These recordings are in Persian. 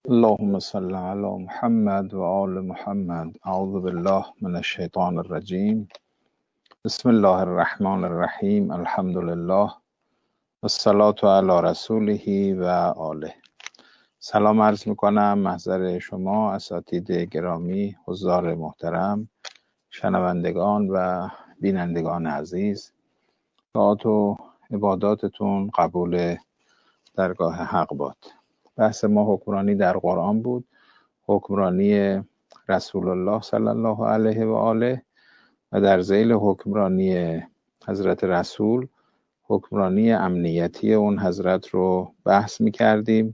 اللهم صل على محمد و آل محمد. اعوذ بالله من الشیطان الرجیم. بسم الله الرحمن الرحیم. الحمد لله والصلاة علی رسوله و آله. سلام عرض میکنم محضر شما اساتید گرامی، حضار محترم، شنوندگان و بینندگان عزیز. طاعت و عباداتتون قبول درگاه حق باد. بحث ما حکمرانی در قرآن بود، حکمرانی رسول الله صلی الله علیه و آله و در ذیل حکمرانی حضرت رسول حکمرانی امنیتی اون حضرت رو بحث می کردیم.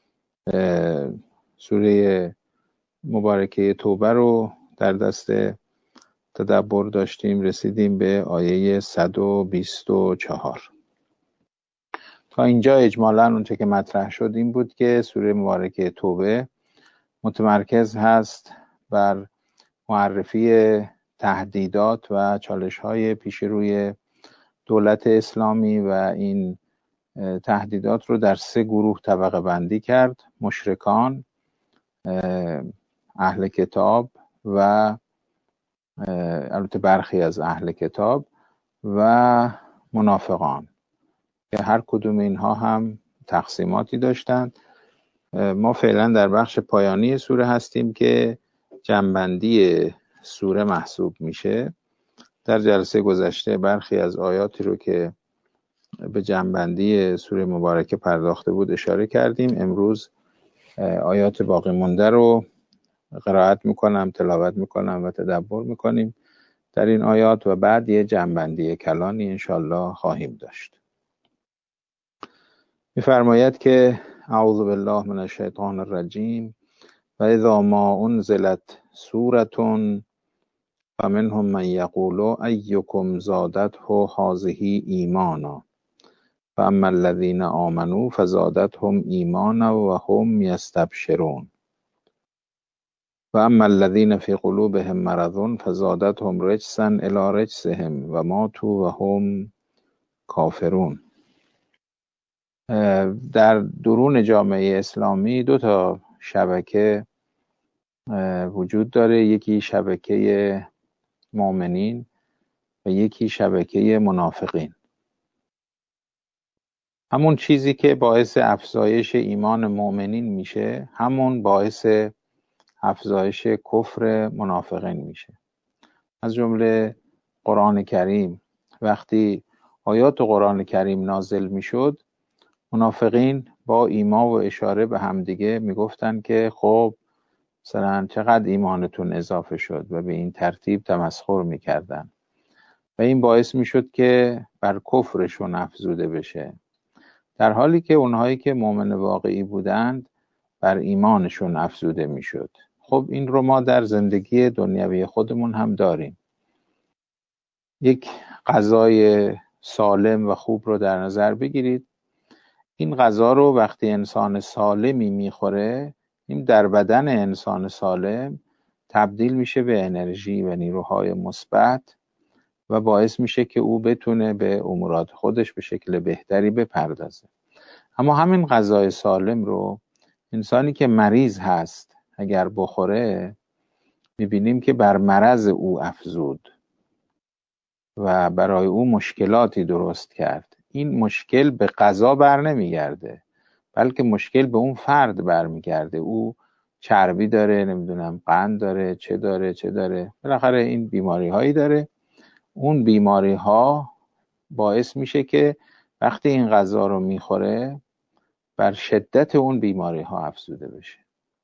سوره مبارکه توبه رو در دست تدبر داشتیم، رسیدیم به آیه 124. تا اینجا اجمالاً اونچه که مطرح شد این بود که سوره مبارکه توبه متمرکز هست بر معرفی تهدیدات و چالش‌های پیش روی دولت اسلامی و این تهدیدات رو در 3 گروه طبقه بندی کرد: مشرکان، اهل کتاب و البته برخی از اهل کتاب و منافقان، که هر کدوم اینها هم تقسیماتی داشتند. ما فعلا در بخش پایانی سوره هستیم که جنبندی سوره محسوب میشه. در جلسه گذشته برخی از آیاتی رو که به جنبندی سوره مبارکه پرداخته بود اشاره کردیم. امروز آیات باقی مونده رو قرائت میکنم، تلاوت میکنم و تدبر میکنیم در این آیات و بعد یه جنبندی کلانی انشالله خواهیم داشت. میفرماید که اعوذ بالله من الشیطان الرجیم و اذا ما انزلت سورة فمنهم من یقول ایکم زادته هذه ایمانا فاما الذین آمنوا فزادتهم ایمانا وهم یستبشرون واما الذین فی قلوبهم مرض فزادتهم رجسا الی رجسهم وماتوا وهم کافرون. در درون جامعه اسلامی 2 شبکه وجود داره، یکی شبکه مؤمنین و یکی شبکه منافقین. همون چیزی که باعث افزایش ایمان مؤمنین میشه همون باعث افزایش کفر منافقین میشه. از جمله قرآن کریم وقتی آیات قرآن کریم نازل میشد، منافقین با ایما و اشاره به همدیگه میگفتن که خب مثلا چقدر ایمانتون اضافه شد و به این ترتیب تمسخر میکردن و این باعث میشد که بر کفرشون افزوده بشه، در حالی که اونهایی که مؤمن واقعی بودند بر ایمانشون افزوده میشد. خب این رو ما در زندگی دنیوی خودمون هم داریم. یک غذای سالم و خوب رو در نظر بگیرید. این غذا رو وقتی انسان سالمی میخوره، این در بدن انسان سالم تبدیل میشه به انرژی و نیروهای مثبت و باعث میشه که او بتونه به امورات خودش به شکل بهتری بپردازه. اما همین غذای سالم رو انسانی که مریض هست اگر بخوره، میبینیم که بر مرض او افزود و برای او مشکلاتی درست کرد. این مشکل به غذا بر نمیگرده، بلکه مشکل به اون فرد برمیگرده. او چربی داره، نمیدونم قند داره، چه داره، بالاخره این بیماری هایی داره. اون بیماری ها باعث میشه که وقتی این غذا رو میخوره بر شدت اون بیماری ها افزوده بشه.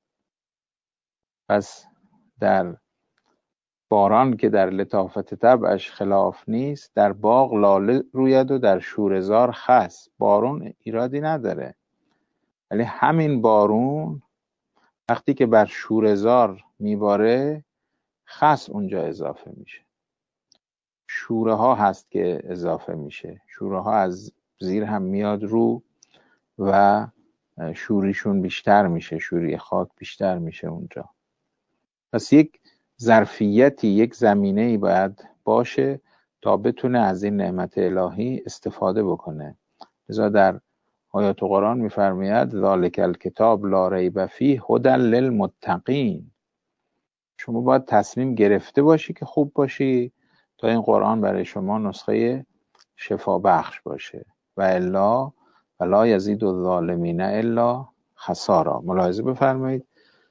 پس در باران که در لطافت طبعش خلاف نیست، در باغ لاله روید و در شوره‌زار خس. بارون ایرادی نداره، ولی همین بارون وقتی که بر شوره‌زار میباره خس اونجا اضافه میشه. شوره ها هست که اضافه میشه، شوره ها از زیر هم میاد رو و شوریشون بیشتر میشه، شوری خاک بیشتر میشه اونجا. پس یک ظرفیتی، یک زمینه‌ای باید باشه تا بتونه از این نعمت الهی استفاده بکنه. لذا در آیات قرآن میفرماید ذالک الکتاب لا ریب فیه هدی للمتقین. شما باید تصمیم گرفته باشی که خوب باشی تا این قرآن برای شما نسخه شفا بخش باشه، و الا ولا یزید الظالمین الا خسارا. ملاحظه بفرمایید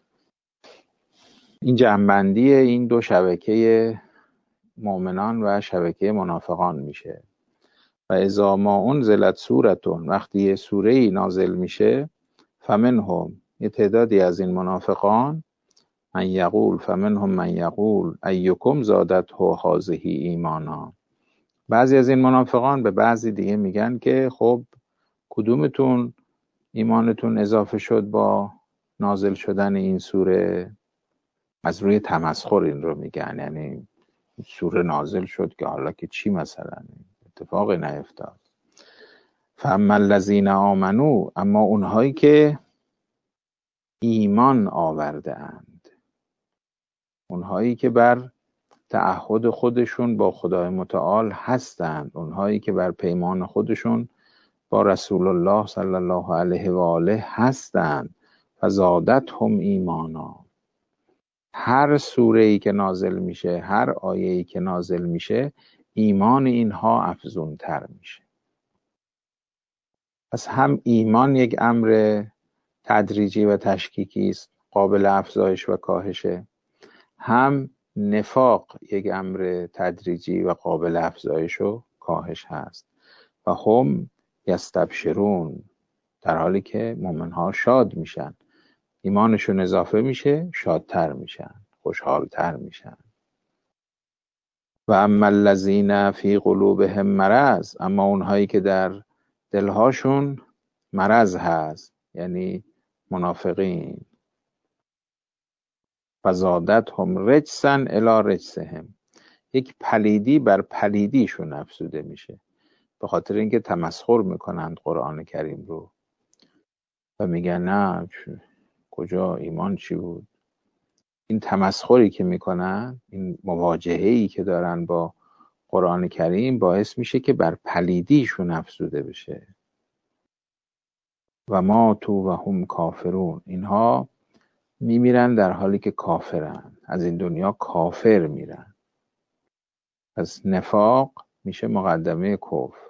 این جمع‌بندی این دو شبکه مؤمنان و شبکه منافقان میشه. و اذا ما انزلت سورتون، وقتی یه سوره‌ای نازل میشه، فمنهم، یه تعدادی از این منافقان، فمنهم من یقول ایکم زادته هذه ایمانا، بعضی از این منافقان به بعضی دیگه میگن که خب کدومتون ایمانتون اضافه شد با نازل شدن این سوره؟ از روی تمسخر این رو میگن، یعنی سوره نازل شد که حالا که چی، مثلا اتفاقی نیفتاد. فاما الذین آمنو، اما اونهایی که ایمان آورده اند، اونهایی که بر تعهد خودشون با خدای متعال هستند، اونهایی که بر پیمان خودشون با رسول الله صلی الله علیه و آله هستند، فزادتهم ایمانا. هر سوره‌ای که نازل میشه، هر آیه‌ای که نازل میشه، ایمان اینها افزونتر میشه. پس هم ایمان یک امر تدریجی و تشکیکی است، قابل افزایش و کاهشه، هم نفاق یک امر تدریجی و قابل افزایش و کاهش هست. و هم یستبشرون، در حالی که مومنها شاد میشن، ایمانشون اضافه میشه، شادتر میشن، خوشحالتر میشن. و اما الذین فی قلوبهم مرض، اما اونهایی که در دلهاشون مرض هست، یعنی منافقین، فزادتهم رجسا الی رجسهم، یک پلیدی بر پلیدیشون افزوده میشه، به خاطر اینکه تمسخر میکنند قرآن کریم رو و میگن نه کجا ایمان چی بود. این تمسخری که میکنن، این مواجهه‌ای که دارن با قرآن کریم، باعث میشه که بر پلیدیشون افزوده بشه. و ما تو و هم کافرون، اینها میمیرن در حالی که کافرن، از این دنیا کافر میرن. پس نفاق میشه مقدمه کفر.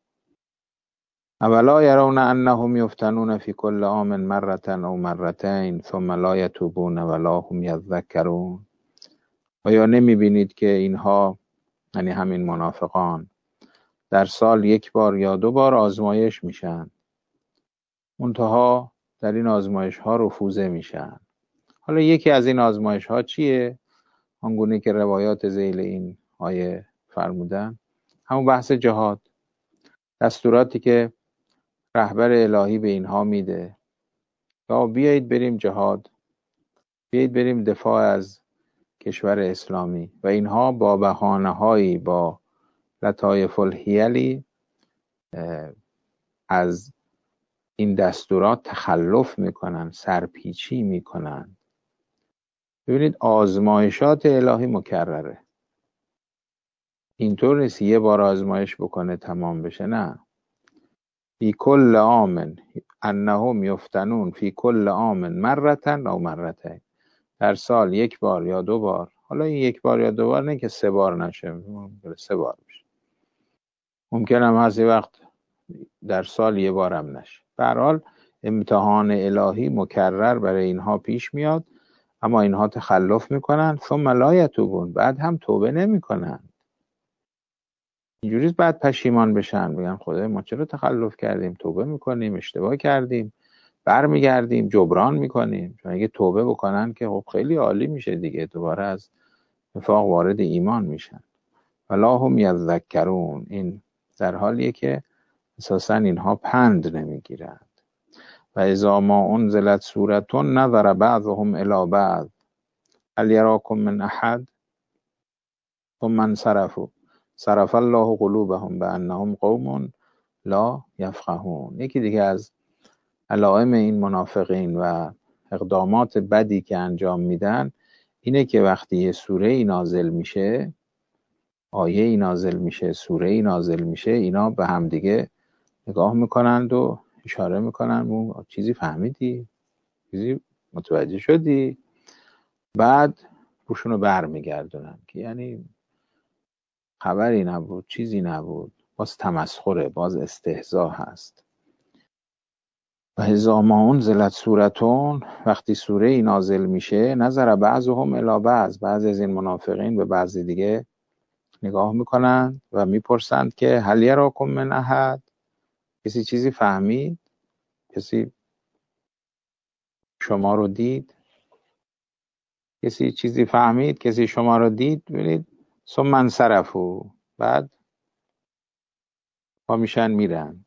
اولا یرون انهم یفتنون فی کل عام مرة او مرتين ثم لا یتوبون ولا هم یذکرون. و یا نمیبینید که اینها، یعنی همین منافقان، در سال یک بار یا دو بار آزمایش میشن، منتها در این آزمایش ها رفوزه میشن. حالا یکی از این آزمایش ها چیه؟ آنگونه که روایات ذیل این آیه فرمودن، همون بحث جهاد، دستوراتی که رهبر الهی به اینها میده، یا بیایید بریم جهاد، بیایید بریم دفاع از کشور اسلامی، و اینها با بهانه‌هایی، با لطایف الحیلی از این دستورات تخلف میکنن، سرپیچی میکنن. ببینید آزمایشات الهی مکرره، اینطور نیست یه بار آزمایش بکنه تمام بشه، نه. فی کل عام انهم یفتنون فی کل عام مرة او مرتين، در سال یک بار یا دو بار. حالا این یک بار یا دو بار نه که سه بار نشه، 3 بار بشه، ممکن هم هست یه وقت در سال یه بار هم نشه. به هر حال امتحان الهی مکرر برای اینها پیش میاد، اما اینها تخلف میکنن. ثم لا یتوبون، بعد هم توبه نمیکنن. اینجوریست بعد پشیمان بشن، بگن خدای ما چرا تخلف کردیم، توبه میکنیم، اشتباه کردیم، برمیگردیم، جبران میکنیم. چون اگه توبه بکنن که خب خیلی عالی میشه دیگه، دوباره از نفاق وارد ایمان میشن. ولا هم یذکرون، این در حالیه که اساسا اینها پند نمیگیرند. و اذا ما انزلت سورة نظر بعضهم الی بعض هل یراکم من احد ثم انصرفوا صرف الله قلوبهم بانهم قوم لا یفقهون. یکی دیگه از علائم این منافقین و اقدامات بدی که انجام میدن اینه که وقتی یه سوره ای نازل میشه، آیه ای نازل میشه، سوره ای نازل میشه، اینا به هم دیگه نگاه میکنند و اشاره میکنن اون چیزی فهمیدی؟ چیزی متوجه شدی؟ بعد روشونو بر میگردونن که یعنی خبری نبود، چیزی نبود، باز تمسخره، باز استهزا هست. و اذا ما انزلت سورتون، وقتی سوره ای نازل میشه، نظر بعضهم الی بعض از این منافقین به بعض دیگه نگاه میکنن و میپرسند که هل یراکم من احد، کسی چیزی فهمید؟ کسی شما رو دید؟ کسی چیزی فهمید؟ کسی شما رو دید؟ ببینید ثم انصرفوا، بعد پا میشن میرند.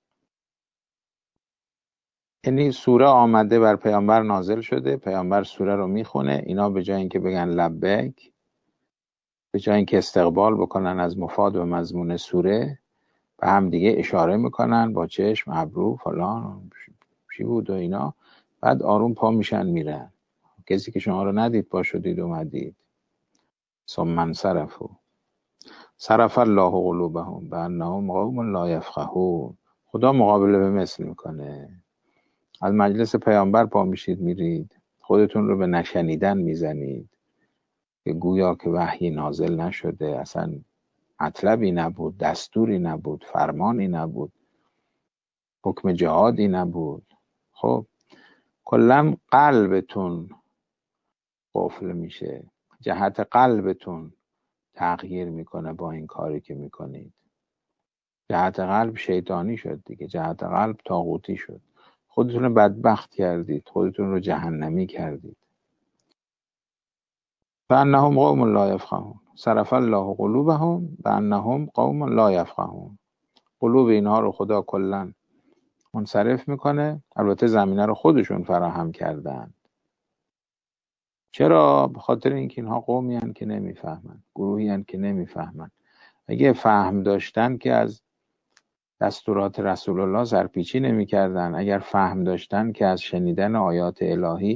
یعنی سوره آمده بر پیامبر نازل شده، پیامبر سوره رو میخونه، اینا به جای اینکه بگن لبیک، به جای اینکه استقبال بکنن از مفاد و مضمون سوره، به هم دیگه اشاره میکنن با چشم، ابرو، فلان چی بود و اینا، بعد آروم پا میشن میرن. کسی که شما رو ندید پا شدید اومدید. ثم انصرفوا صرف الله قلوبهم بانهم قوم لا یفقهون. خدا مقابله به مثل میکنه. از مجلس پیامبر پا میشید میرید، خودتون رو به نشنیدن میزنید که گویا که وحی نازل نشده، اصلا مطلبی نبود، دستوری نبود، فرمانی نبود، حکم جهادی نبود. خب کلا قلبتون قفل میشه، جهت قلبتون تغییر میکنه با این کاری که میکنید. جهت قلب شیطانی شد دیگه، جهت قلب طاغوتی شد. خودتون رو بدبخت کردید، خودتون رو جهنمی کردید. فانهم قوم لا یفقهون صرف الله قلوبهم بانهم قوم لا یفقهون. قلوب اینها رو خدا کلا منصرف میکنه. البته زمینه رو خودشون فراهم کردن. چرا؟ به خاطر اینکه اینها قومی هستند که نمیفهمن، گروهی هستند که نمیفهمن. اگه فهم داشتن که از دستورات رسول الله سرپیچی نمیکردن، اگر فهم داشتن که از شنیدن آیات الهی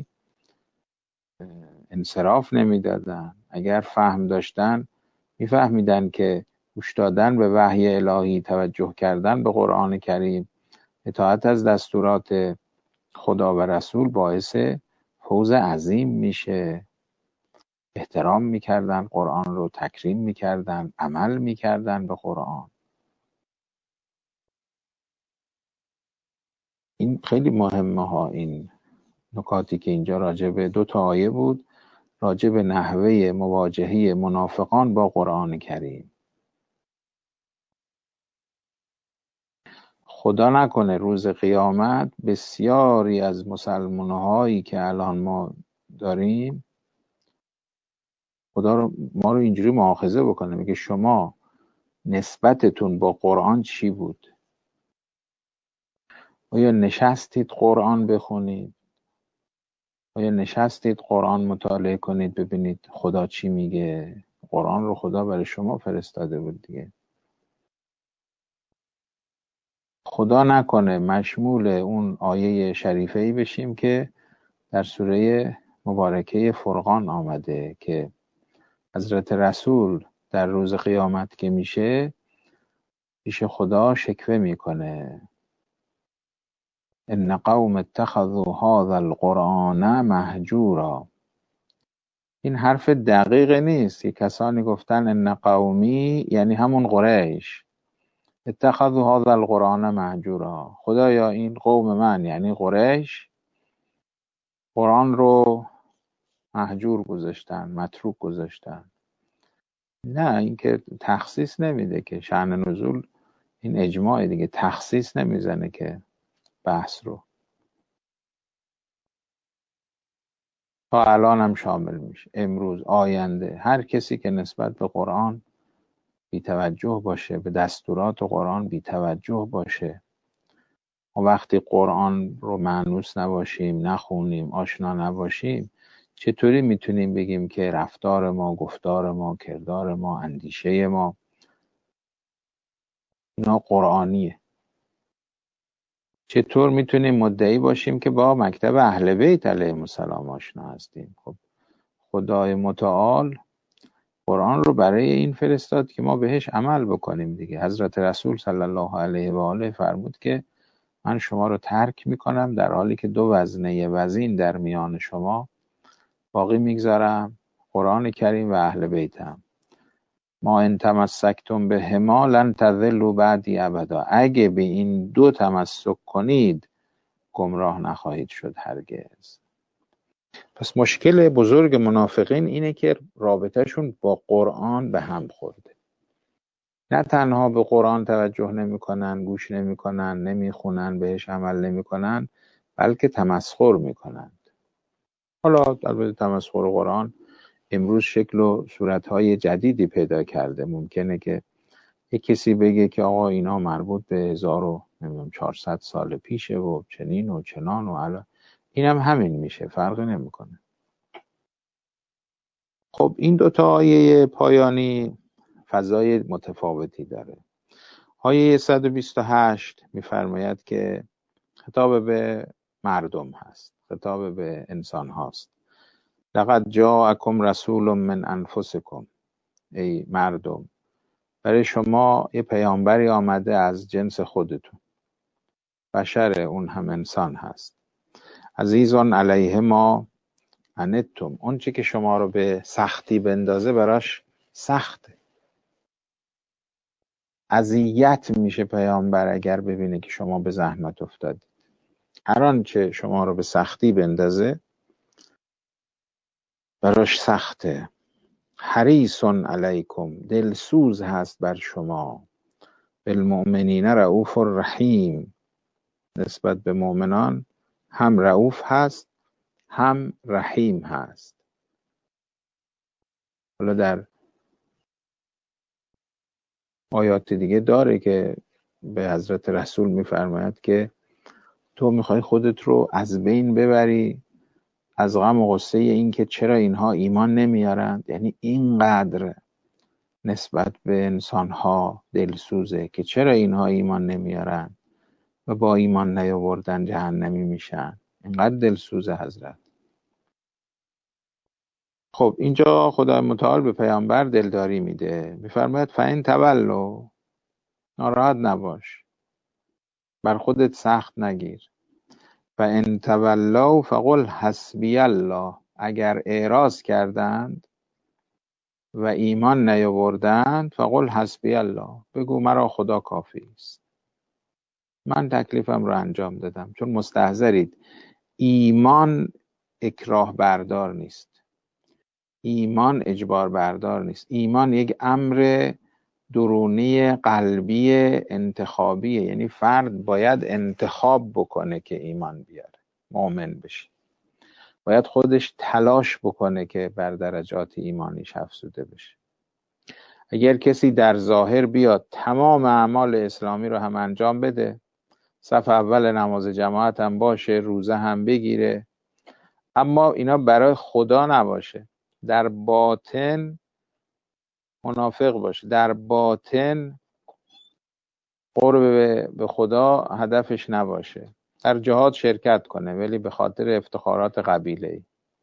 انصراف نمیدادن، اگر فهم داشتن میفهمیدن که گوش دادن به وحی الهی، توجه کردن به قرآن کریم، اطاعت از دستورات خدا و رسول باعث فوز عظیم میشه. احترام میکردن قرآن رو، تکریم میکردن، عمل میکردن به قرآن. این خیلی مهمه ها، این نکاتی که اینجا راجع به 2 تا آیه بود، راجع به نحوه مواجهه منافقان با قرآن کریم. خدا نکنه روز قیامت بسیاری از مسلمان هایی که الان ما داریم، خدا ما رو اینجوری مؤاخذه بکنه، میگه شما نسبتتون با قرآن چی بود؟ آیا نشستید قرآن بخونید؟ آیا نشستید قرآن مطالعه کنید ببینید خدا چی میگه؟ قرآن رو خدا برای شما فرستاده بود دیگه. خدا نکنه مشمول اون آیه شریفه‌ای بشیم که در سوره مبارکه فرقان آمده که حضرت رسول در روز قیامت که میشه پیش خدا شکوه میکنه: ان قوم اتخذوا هذا القرآن مهجورا. این حرف دقیق نیست که کسانی گفتن ان قومی یعنی همون قریش، اتخذوا هذا القرآن مهجورا، خدایا این قوم من یعنی قریش قرآن رو مهجور گذاشتن، متروک گذاشتن. نه، این که تخصیص نمیده که شأن نزول، این اجماع دیگه، تخصیص نمیزنه که بحث رو. تا الان هم شامل میشه، امروز، آینده، هر کسی که نسبت به قرآن بی توجه باشه، به دستورات قرآن بی توجه باشه، و وقتی قرآن رو مانوس نباشیم، نخونیم، آشنا نباشیم، چطوری میتونیم بگیم که رفتار ما، گفتار ما، کردار ما، اندیشه ما اینا قرآنیه؟ چطور میتونیم مدعی باشیم که با مکتب اهل بیت علیهم السلام آشنا هستیم؟ خب خدای متعال قرآن رو برای این فرستاد که ما بهش عمل بکنیم دیگه. حضرت رسول صلی الله علیه و آله فرمود که من شما رو ترک میکنم در حالی که دو وزنه وزین در میان شما باقی میگذارم، قرآن کریم و اهل بیتم. ما ان تمسکتم بهما لن تضلوا بعدی ابدا. اگه به این دو تمسک کنید گمراه نخواهید شد هرگز. پس مشکل بزرگ منافقین اینه که رابطهشون با قرآن به هم خورده. نه تنها به قرآن توجه نمیکنن، گوش نمیکنن، نمیخونن، بهش عمل نمیکنن، بلکه تمسخر میکنند. حالا البته تمسخر قرآن امروز شکل و صورتهای جدیدی پیدا کرده. ممکنه که یک کسی بگه که آقا اینا مربوط به 1400 سال پیشه و چنین و چنان و الان اینم همین میشه، فرقی نمیکنه. خب این دوتا آیه پایانی فضای متفاوتی داره. آیه 128 میفرماید که خطاب به مردم هست، خطاب به انسان هاست. لقد جاءکم رسول من انفسکم. ای مردم، برای شما یه پیامبری آمده از جنس خودتون، بشر، اون هم انسان هست. عزیزون علیه ما عنتم، اون چی که شما رو به سختی بندازه براش سخته. اذیت میشه پیامبر اگر ببینه که شما به زحمت افتادید. هر آنچه شما رو به سختی بندازه براش سخته. حریص علیکم، دلسوز هست بر شما. بالمؤمنین رؤوف رحیم، نسبت به مؤمنان هم رؤوف هست هم رحیم هست. حالا در آیات دیگه داره که به حضرت رسول میفرماید که تو میخوای خودت رو از بین ببری از غم و غصه این که چرا اینها ایمان نمیارند. یعنی اینقدر نسبت به انسانها دلسوزه که چرا اینها ایمان نمیارن و با ایمان نیاوردن جهنمی میشن. اینقدر دلسوزه حضرت. خب اینجا خدای متعال به پیامبر دلداری میده، میفرماید فإن تولوا، ناراحت نباش، بر خودت سخت نگیر. فإن تولوا فقل حسبی الله، اگر اعراض کردند و ایمان نیاوردند فقل حسبی الله، بگو مرا خدا کافی است، من تکلیفم رو انجام دادم. چون مستحضرید ایمان اکراه بردار نیست، ایمان اجبار بردار نیست. ایمان یک امر درونی قلبی انتخابیه. یعنی فرد باید انتخاب بکنه که ایمان بیاره، مؤمن بشه. باید خودش تلاش بکنه که بر درجات ایمانیش افزوده بشه. اگر کسی در ظاهر بیاد تمام اعمال اسلامی رو هم انجام بده، صف اول نماز جماعت هم باشه، روزه هم بگیره، اما اینا برای خدا نباشه، در باطن منافق باشه، در باطن قرب به خدا هدفش نباشه، در جهاد شرکت کنه ولی به خاطر افتخارات قبیله‌ای،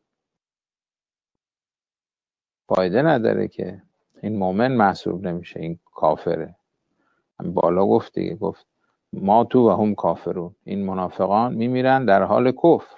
فایده نداره که. این مؤمن محسوب نمیشه، این کافره. بالا گفت دیگه، گفت ما تو و هم کافرون، این منافقان میمیرن در حال کفر.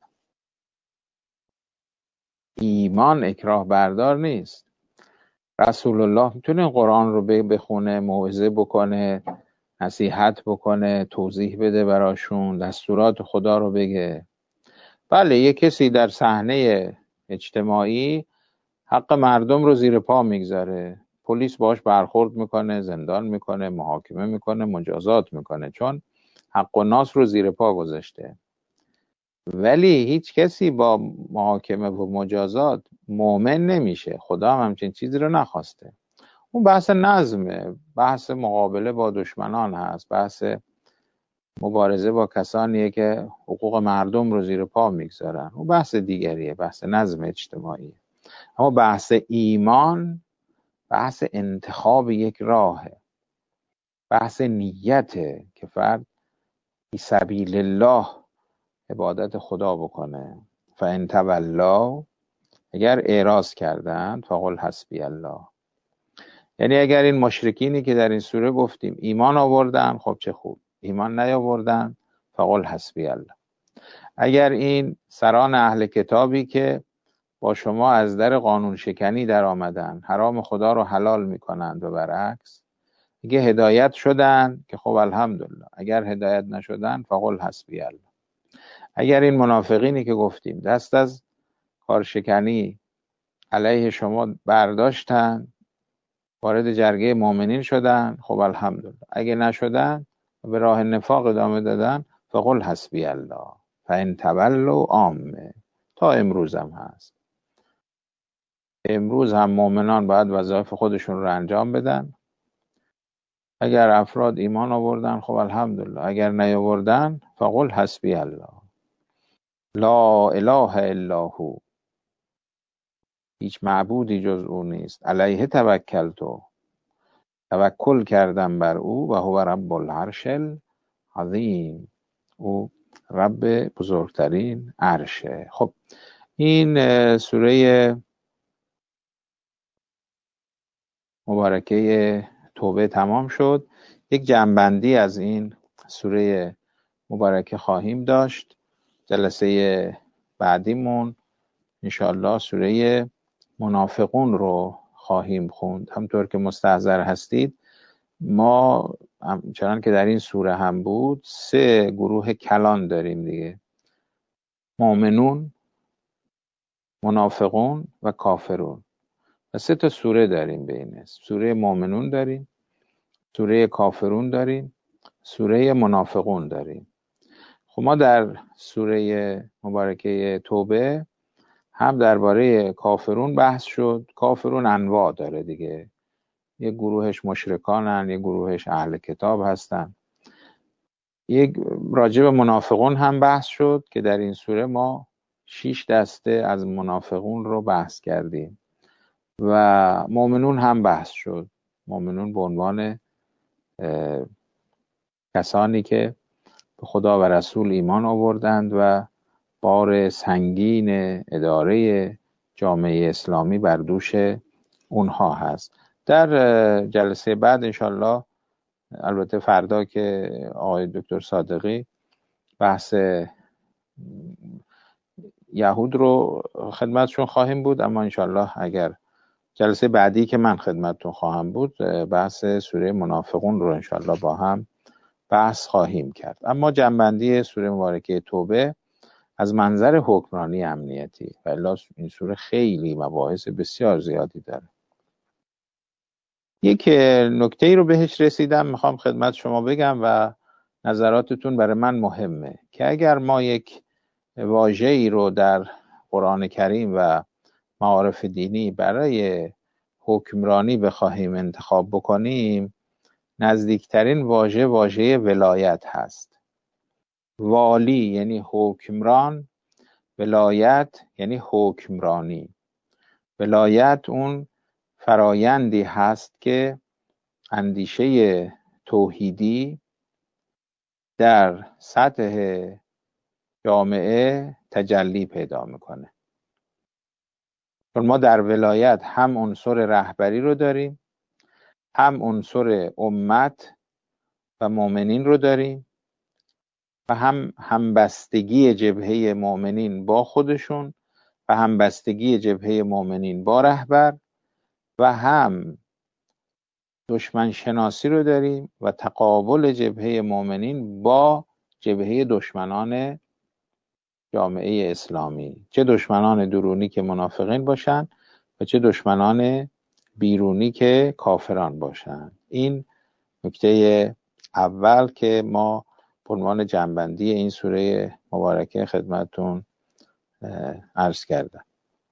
ایمان اکراه بردار نیست. رسول الله میتونه قرآن رو بخونه، موعظه بکنه، نصیحت بکنه، توضیح بده براشون، دستورات خدا رو بگه. بله یه کسی در صحنه اجتماعی حق مردم رو زیر پا میگذاره، پلیس باش برخورد میکنه، زندان میکنه، محاکمه میکنه، مجازات میکنه، چون حق و ناس رو زیر پا گذاشته. ولی هیچ کسی با محاکمه و مجازات مؤمن نمیشه. خدا هم همچین چیزی رو نخواسته. اون بحث نظمه، بحث مقابله با دشمنان هست، بحث مبارزه با کسانیه که حقوق مردم رو زیر پا میگذارن، اون بحث دیگریه، بحث نظم اجتماعی. اما بحث ایمان بحث انتخاب یک راهه، بحث نیته که فرد فی سبیل الله عبادت خدا بکنه. فإن تولوا، اگر اعراض کردند، فقل حسبی الله، یعنی اگر این مشرکینی که در این سوره گفتیم ایمان آوردن، خب چه خوب. ایمان نیاوردن، فقل حسبی الله. اگر این سران اهل کتابی که با شما از در قانون شکنی در آمدن حرام خدا رو حلال میکنند و برعکس، اگه هدایت شدن که خب الحمدلله، اگر هدایت نشدن فقل حسبی الله. اگر این منافقینی که گفتیم دست از کارشکنی علیه شما برداشتن، وارد جرگه مؤمنین شدن، خب الحمدلله. اگه نشدن به راه نفاق ادامه دادن، فقل حسبی الله فان تولوا عامه. تا امروز هم هست. امروز هم مؤمنان باید وظایف خودشون رو انجام بدن. اگر افراد ایمان آوردن خب الحمدلله، اگر نیاوردن فقل حسبی الله لا اله الا هو، هیچ معبودی جز او نیست، علیه توکلتو، توکل کردم بر او، و هو رب العرش العظیم، او رب بزرگترین عرشه. خب این سوره مبارکه توبه تمام شد. یک جمع‌بندی از این سوره مبارکه خواهیم داشت. جلسه بعدیمون انشاءالله سوره منافقون رو خواهیم خوند. همطور که مستحضر هستید ما چنان که در این سوره هم بود 3 گروه کلان داریم دیگه: مؤمنون، منافقون و کافرون. و 3 تا سوره داریم بین اسم. سوره مؤمنون داریم، سوره کافرون داریم، سوره منافقون داریم. خب ما در سوره مبارکه توبه هم درباره کافرون بحث شد. کافرون انواع داره دیگه، یک گروهش مشرکانن، یک گروهش اهل کتاب هستن. یک راجع به منافقون هم بحث شد که در این سوره ما 6 دسته از منافقون رو بحث کردیم. و مؤمنون هم بحث شد. مؤمنون به عنوان کسانی که به خدا و رسول ایمان آوردند و بار سنگین اداره جامعه اسلامی بر دوش اونها هست. در جلسه بعد انشالله، البته فردا که آقای دکتر صادقی بحث یهود رو خدمتشون خواهیم بود، اما انشالله اگر جلسه بعدی که من خدمتتون خواهم بود بحث سوره منافقون رو انشالله با هم بحث خواهیم کرد. اما جنبندی سوره مبارکه توبه از منظر حکمرانی امنیتی، و این سوره خیلی مباحث بسیار زیادی داره. یک نکته رو بهش رسیدم میخوام خدمت شما بگم و نظراتتون برای من مهمه، که اگر ما یک واژه‌ای رو در قرآن کریم و معارف دینی برای حکمرانی بخواهیم انتخاب بکنیم، نزدیکترین واژه ولایت هست. والی یعنی حکمران، ولایت یعنی حکمرانی. ولایت اون فرایندی هست که اندیشه توحیدی در سطح جامعه تجلی پیدا میکنه. چون ما در ولایت هم عنصر رهبری رو داریم، هم عنصر امت و مؤمنین رو داریم، و هم همبستگی جبهه مؤمنین با خودشون و همبستگی جبهه مؤمنین با رهبر، و هم دشمن شناسی رو داریم و تقابل جبهه مؤمنین با جبهه دشمنان جامعه اسلامی، چه دشمنان درونی که منافقین باشن و چه دشمنان بیرونی که کافران باشن. این نکته اول که ما به عنوان جنبندی این سوره مبارکه خدمتتون عرض کردم.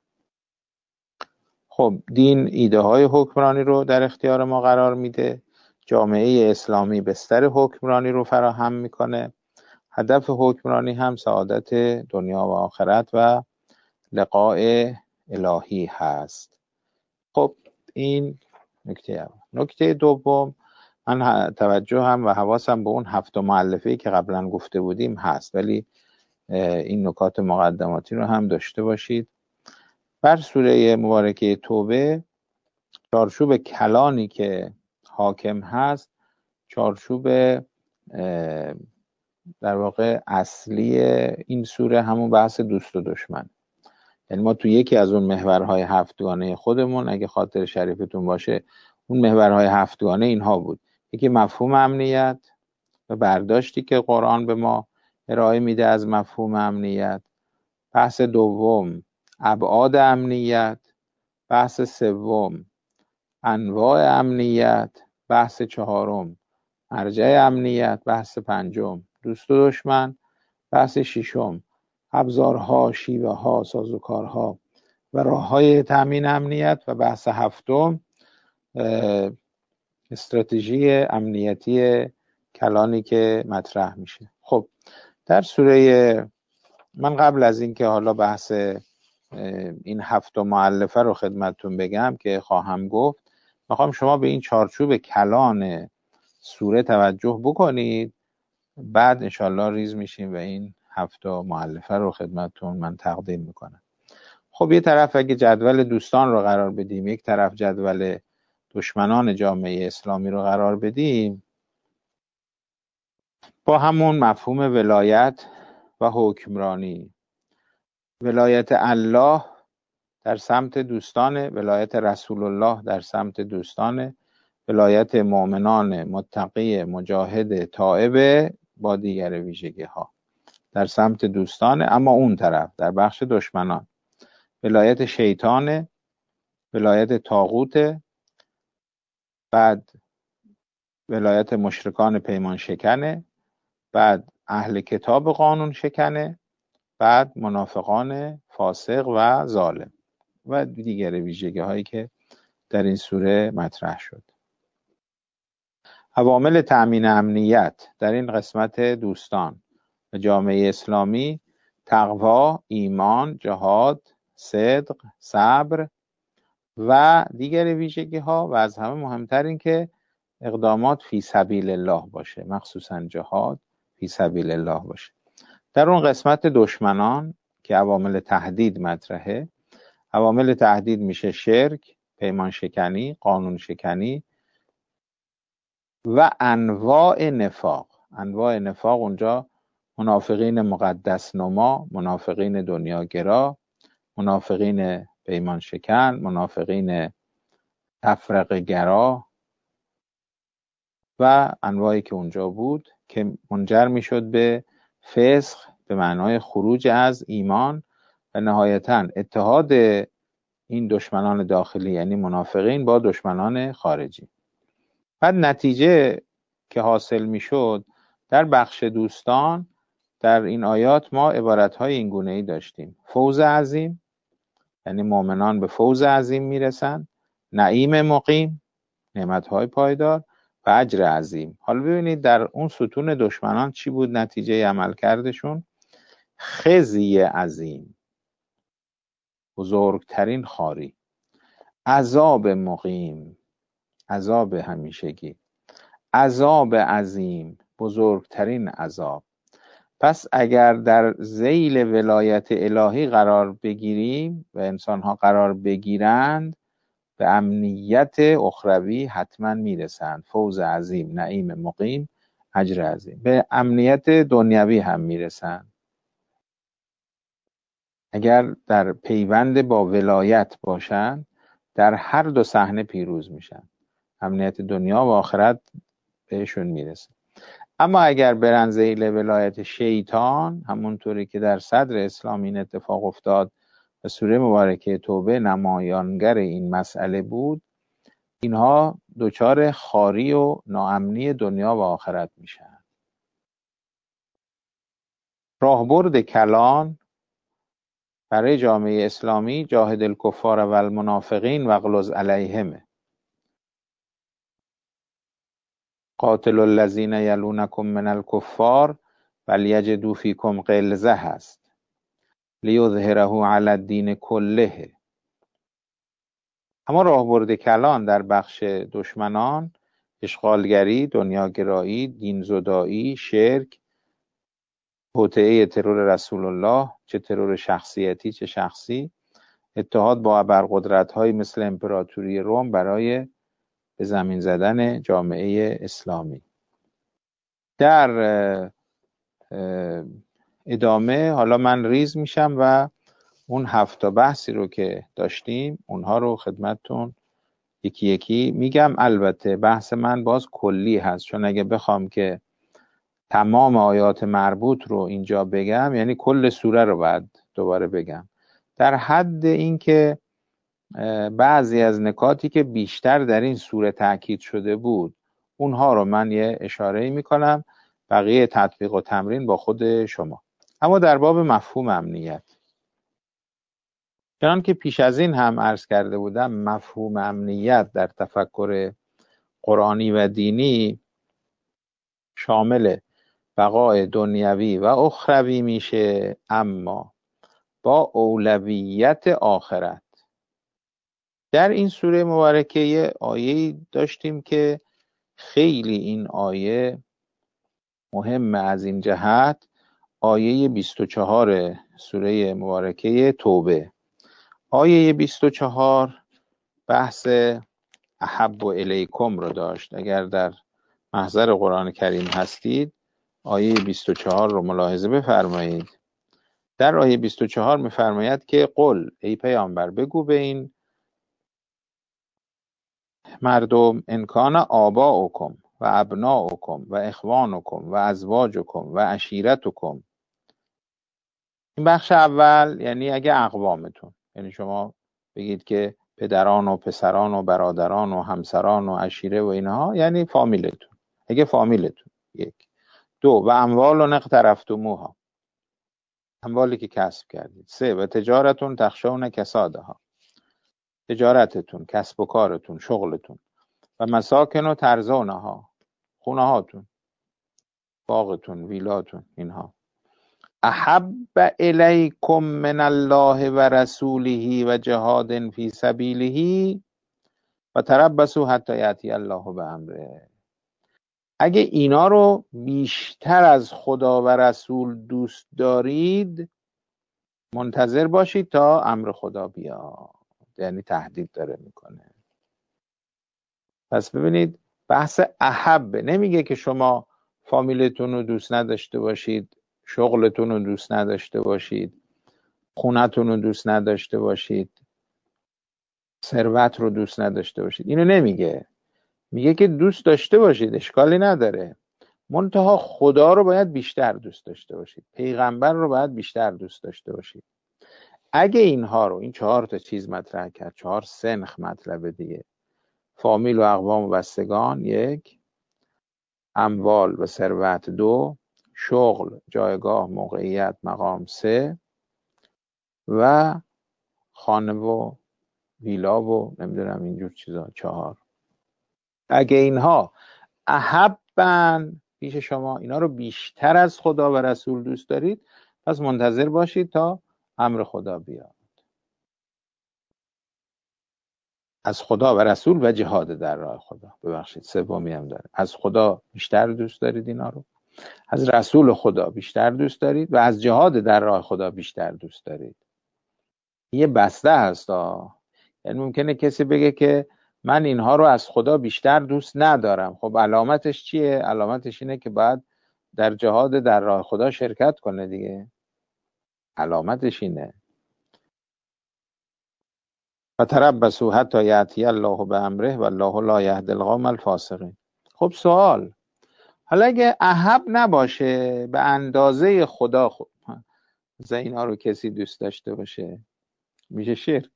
خب دین ایده های حکمرانی رو در اختیار ما قرار میده. جامعه اسلامی بستر حکمرانی رو فراهم میکنه. هدف حکمرانی هم سعادت دنیا و آخرت و لقاء الهی هست. خب این نکته اول. نکته دوم، من توجه هم و حواسم به اون 7 مؤلفه‌ای که قبلا گفته بودیم هست، ولی این نکات مقدماتی رو هم داشته باشید. بر سوره مبارکه توبه چارچوب کلانی که حاکم هست چارچوب در واقع اصلی این سوره همون بحث دوست و دشمن. یعنی ما تو یکی از اون محورهای هفتگانه خودمون، اگه خاطر شریفتون باشه، اون محورهای هفتگانه اینها بود: یکی مفهوم امنیت و برداشتی که قرآن به ما ارائه میده از مفهوم امنیت، بحث دوم ابعاد امنیت، بحث سوم انواع امنیت، بحث چهارم مرجع امنیت، بحث پنجم دوست و دشمن، بحث ششم ابزارها، شیوه ها، سازوکارها و راههای تامین امنیت، و بحث هفتم استراتژی امنیتی کلانی که مطرح میشه. خب در سوره، من قبل از اینکه حالا بحث این هفت مؤلفه رو خدمتتون بگم که خواهم گفت، میخوام شما به این چارچوب کلان سوره توجه بکنید، بعد انشالله ریز میشیم و این هفت مؤلفه رو خدمتتون من تقدیم میکنم. خب یه طرف اگه جدول دوستان رو قرار بدیم، یک طرف جدول دشمنان جامعه اسلامی رو قرار بدیم، با همون مفهوم ولایت و حکمرانی، ولایت الله در سمت دوستان، ولایت رسول الله در سمت دوستان، ولایت مؤمنان متقی مجاهد تائب با دیگر ویژگی ها در سمت دوستان. اما اون طرف در بخش دشمنان ولایت شیطان، ولایت طاغوت، بعد ولایت مشرکان پیمان شکنه، بعد اهل کتاب قانون شکنه، بعد منافقان فاسق و ظالم و دیگر ویژگی هایی که در این سوره مطرح شد. عوامل تأمین امنیت در این قسمت دوستان و جامعه اسلامی: تقوا، ایمان، جهاد، صدق، صبر و دیگر ویژگی ها، و از همه مهمتر این که اقدامات فی سبیل الله باشه، مخصوصا جهاد فی سبیل الله باشه. در اون قسمت دشمنان که عوامل تهدید مطرحه، عوامل تهدید میشه شرک، پیمان شکنی، قانون شکنی و انواع نفاق. انواع نفاق اونجا منافقین مقدس نما، منافقین دنیاگرا، منافقین پیمان شکن، منافقین تفرقه گرا و انواعی که اونجا بود که منجر میشد به فسق به معنای خروج از ایمان و نهایتاً اتحاد این دشمنان داخلی یعنی منافقین با دشمنان خارجی. بعد نتیجه که حاصل میشد در بخش دوستان، در این آیات ما عبارتهای این گونه‌ای داشتیم: فوز عظیم، یعنی مؤمنان به فوز عظیم میرسن، نعیم مقیم، نعمتهای پایدار، و اجر عظیم. حالا ببینید در اون ستون دشمنان چی بود نتیجه عمل کردشون؟ خزی عظیم، بزرگترین خواری، عذاب مقیم، عذاب همیشگی، عذاب عظیم، بزرگترین عذاب. پس اگر در ذیل ولایت الهی قرار بگیریم و انسانها قرار بگیرند، به امنیت اخروی حتما میرسند: فوز عظیم، نعیم مقیم، اجر عظیم. به امنیت دنیوی هم میرسند اگر در پیوند با ولایت باشند، در هر دو صحنه پیروز میشن، امنیت دنیا و آخرت بهشون میرسه. اما اگر برن ذیل ولایت شیطان، همونطوری که در صدر اسلام این اتفاق افتاد و سوره مبارکه توبه نمایانگر این مسئله بود، اینها دچار خواری و ناامنی دنیا و آخرت میشن. راهبرد کلان برای جامعه اسلامی: جاهد الکفار و المنافقین واغلظ علیهم، قاتل الذین یلونکم من الکفار ولیجدوا فیکم غلظه هست، لیظهره علی الدین کله. اما راهبرد کلان در بخش دشمنان: اشغالگری، دنیاگرایی، دینزدایی، شرک، توطئه ترور رسول الله، چه ترور شخصیتی چه شخصی، اتحاد با ابرقدرت‌هایی مثل امپراتوری روم برای به زمین زدن جامعه اسلامی. در ادامه حالا من ریز میشم و اون 7 بحثی رو که داشتیم اونها رو خدمتتون یکی یکی میگم. البته بحث من باز کلی هست، چون اگه بخوام که تمام آیات مربوط رو اینجا بگم یعنی کل سوره رو باید دوباره بگم، در حد این که بعضی از نکاتی که بیشتر در این سوره تاکید شده بود اونها رو من یه اشاره‌ای میکنم، بقیه تطبیق و تمرین با خود شما. اما در باب مفهوم امنیت، چنان که پیش از این هم عرض کرده بودم، مفهوم امنیت در تفکر قرآنی و دینی شامل بقای دنیوی و اخروی میشه، اما با اولویت آخرت. در این سوره مبارکه یه آیه‌ای داشتیم که خیلی این آیه مهمه از این جهت، آیه 24 سوره مبارکه توبه. آیه 24 بحث احب الیکم رو داشت. اگر در محضر قرآن کریم هستید آیه 24 رو ملاحظه بفرمایید. در آیه 24 میفرماید که قل، ای پیامبر بگو به این مردم، انکان آباؤکم و ابناؤکم و اخوانکم و ازواجکم و عشیرتکم. این بخش اول یعنی اگه اقوامتون، یعنی شما بگید که پدران و پسران و برادران و همسران و عشیره و اینها، یعنی فامیلتون، اگه فامیلتون. یک. دو، و اموال و اقترفتموها، اموالی که کسب کردید. سه، و تجارتون تخشون کسادها، تجارتتون، کسب و کارتون، شغلتون. و مساکن و ترزونها، خونه هاتون، باغتون، ویلاتون، اینها. احب الیکم من الله و رسوله و جهاد فی سبیله و تربصوا حتی یأتی الله بامره. اگه اینا رو بیشتر از خدا و رسول دوست دارید منتظر باشید تا امر خدا بیاد. یعنی تهدید داره میکنه. پس ببینید بحث احب نمیگه که شما فامیلتون رو دوست نداشته باشید، شغلتون رو دوست نداشته باشید، خونتون رو دوست نداشته باشید، ثروت رو دوست نداشته باشید. اینو نمیگه. میگه که دوست داشته باشید، اشکالی نداره، منتها خدا رو باید بیشتر دوست داشته باشید، پیغمبر رو باید بیشتر دوست داشته باشید. اگه اینها رو، این 4 چیز مطرح کرد، 4 سنخ مطلبه دیگه، فامیل و اقوام و بستگان 1، اموال و ثروت 2، شغل، جایگاه، موقعیت، مقام 3، و خانه و ویلا و نمیدونم اینجور چیزا 4. اگه اینها احبن پیش شما، اینا رو بیشتر از خدا و رسول دوست دارید، پس منتظر باشید تا امر خدا بیاد. از خدا و رسول و جهاد در راه خدا. ببخشید سومی هم داره. از خدا بیشتر دوست دارید اینا رو، از رسول خدا بیشتر دوست دارید و از جهاد در راه خدا بیشتر دوست دارید. یه بسته هست یعنی ممکنه کسی بگه که من اینها رو از خدا بیشتر دوست ندارم. خب علامتش چیه؟ علامتش اینه که باید در جهاد در راه خدا شرکت کنه دیگه. علامتش اینه. و تربصوا حتی یأتی الله بامره و الله لا یهدی القوم الفاسقین. خب سوال، حالا اگه احب نباشه به اندازه خدا، خب مثلا اینا رو کسی دوست داشته باشه، میشه شرک.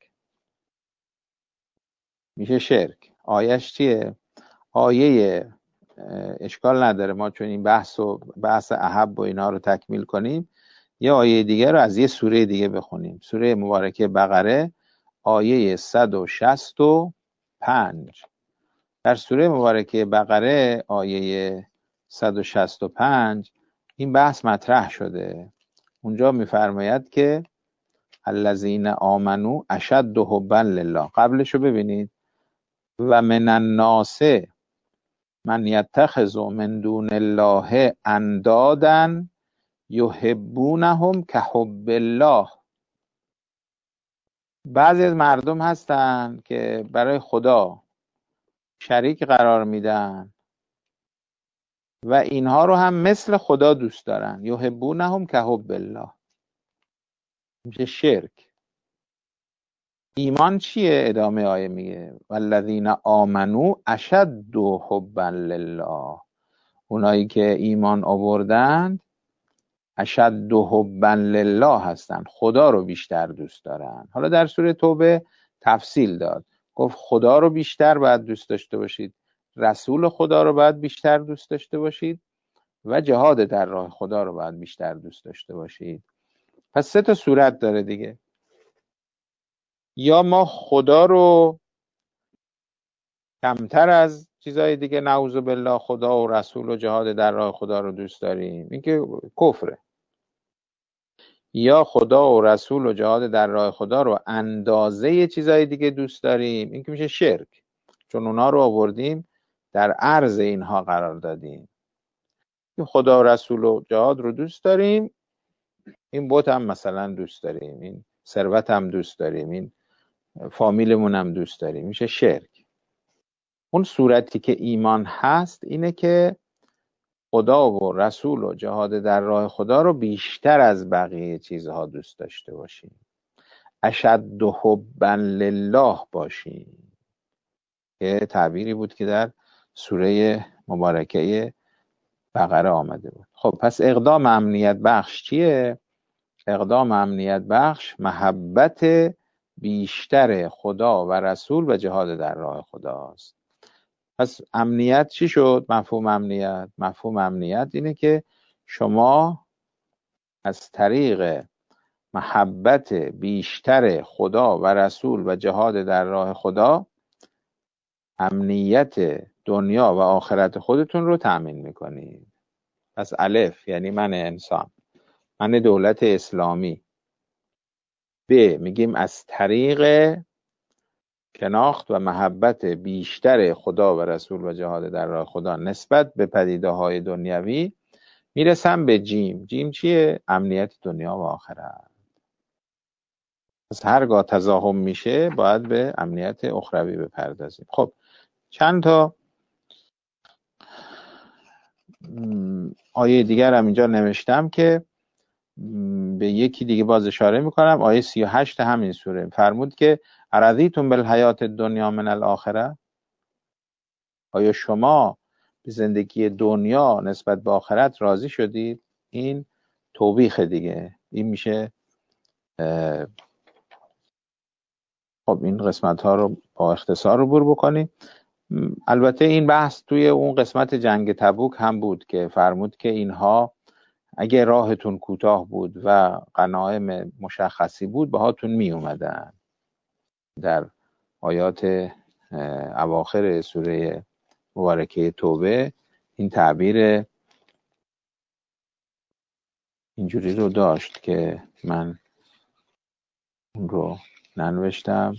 میشه شرک. آیش چیه؟ آیه اشکال نداره ما چون این بحث احب و اینا رو تکمیل کنیم یه آیه دیگه رو از یه سوره دیگه بخونیم. سوره مبارکه بقره آیه 165. در سوره مبارکه بقره آیه 165 این بحث مطرح شده. اونجا میفرماید که الذین آمنوا اشد حبا لله. قبلشو ببینید. و من الناس من یتخذ من دون الله اندادا یحبونهم کحب الله. بعضی از مردم هستن که برای خدا شریک قرار میدن و اینها رو هم مثل خدا دوست دارن. یحبونهم کحب الله. میشه شرک. ایمان چیه؟ ادامه آیه میگه والذین آمنو اشد حبا لله. اونایی که ایمان آوردند اشد حبا لله هستن، خدا رو بیشتر دوست دارن. حالا در سوره توبه تفصیل داد، گفت خدا رو بیشتر باید دوست داشته باشید، رسول خدا رو باید بیشتر دوست داشته باشید و جهاد در راه خدا رو باید بیشتر دوست داشته باشید. پس 3 تا صورت داره دیگه. یا ما خدا رو کمتر از چیزای دیگه، نعوذ بالله، خدا و رسول و جهاد در راه خدا رو دوست داریم، این که کفره. یا خدا و رسول و جهاد در راه خدا رو اندازه چیزای دیگه دوست داریم، این که میشه شرک، چون اونا رو آوردیم در عرض اینها قرار دادیم. خدا و رسول و جهاد رو دوست داریم، این بت هم مثلا دوست داریم، این ثروت هم دوست داریم، این فامیلمون هم دوست داریم، میشه شرک. اون صورتی که ایمان هست اینه که خدا و رسول و جهاد در راه خدا رو بیشتر از بقیه چیزها دوست داشته باشیم، اشد حبا لله باشیم، که تعبیری بود که در سوره مبارکه بقره آمده بود. خب پس اقدام امنیت بخش چیه؟ اقدام امنیت بخش محبت بیشتر خدا و رسول و جهاد در راه خداست. پس امنیت چی شد؟ مفهوم امنیت، مفهوم امنیت اینه که شما از طریق محبت بیشتر خدا و رسول و جهاد در راه خدا امنیت دنیا و آخرت خودتون رو تأمین میکنید. پس الف یعنی من انسان، من دولت اسلامی. ب میگیم از طریق شناخت و محبت بیشتر خدا و رسول و جهاد در راه خدا نسبت به پدیده های دنیوی میرسم به جیم. جیم چیه؟ امنیت دنیا و آخرت. پس هرگاه تضاهم میشه باید به امنیت اخروی بپردازیم. خب چند تا آیه دیگر هم اینجا نوشتم که به یکی دیگه باز اشاره میکنم. آیه 38 همین سوره فرمود که ارضیتم بالحیات الدنیا من الاخره. آیا شما به زندگی دنیا نسبت به آخرت راضی شدید؟ این توبیخ دیگه. این میشه خب این قسمت ها رو با اختصار رو عبور بکنیم. البته این بحث توی اون قسمت جنگ تبوک هم بود که فرمود که اینها اگه راهتون کوتاه بود و غنایم مشخصی بود باهاتون می اومدن. در آیات اواخر سوره مبارکه توبه این تعبیر اینجوری رو داشت که من اون رو ننوشتم.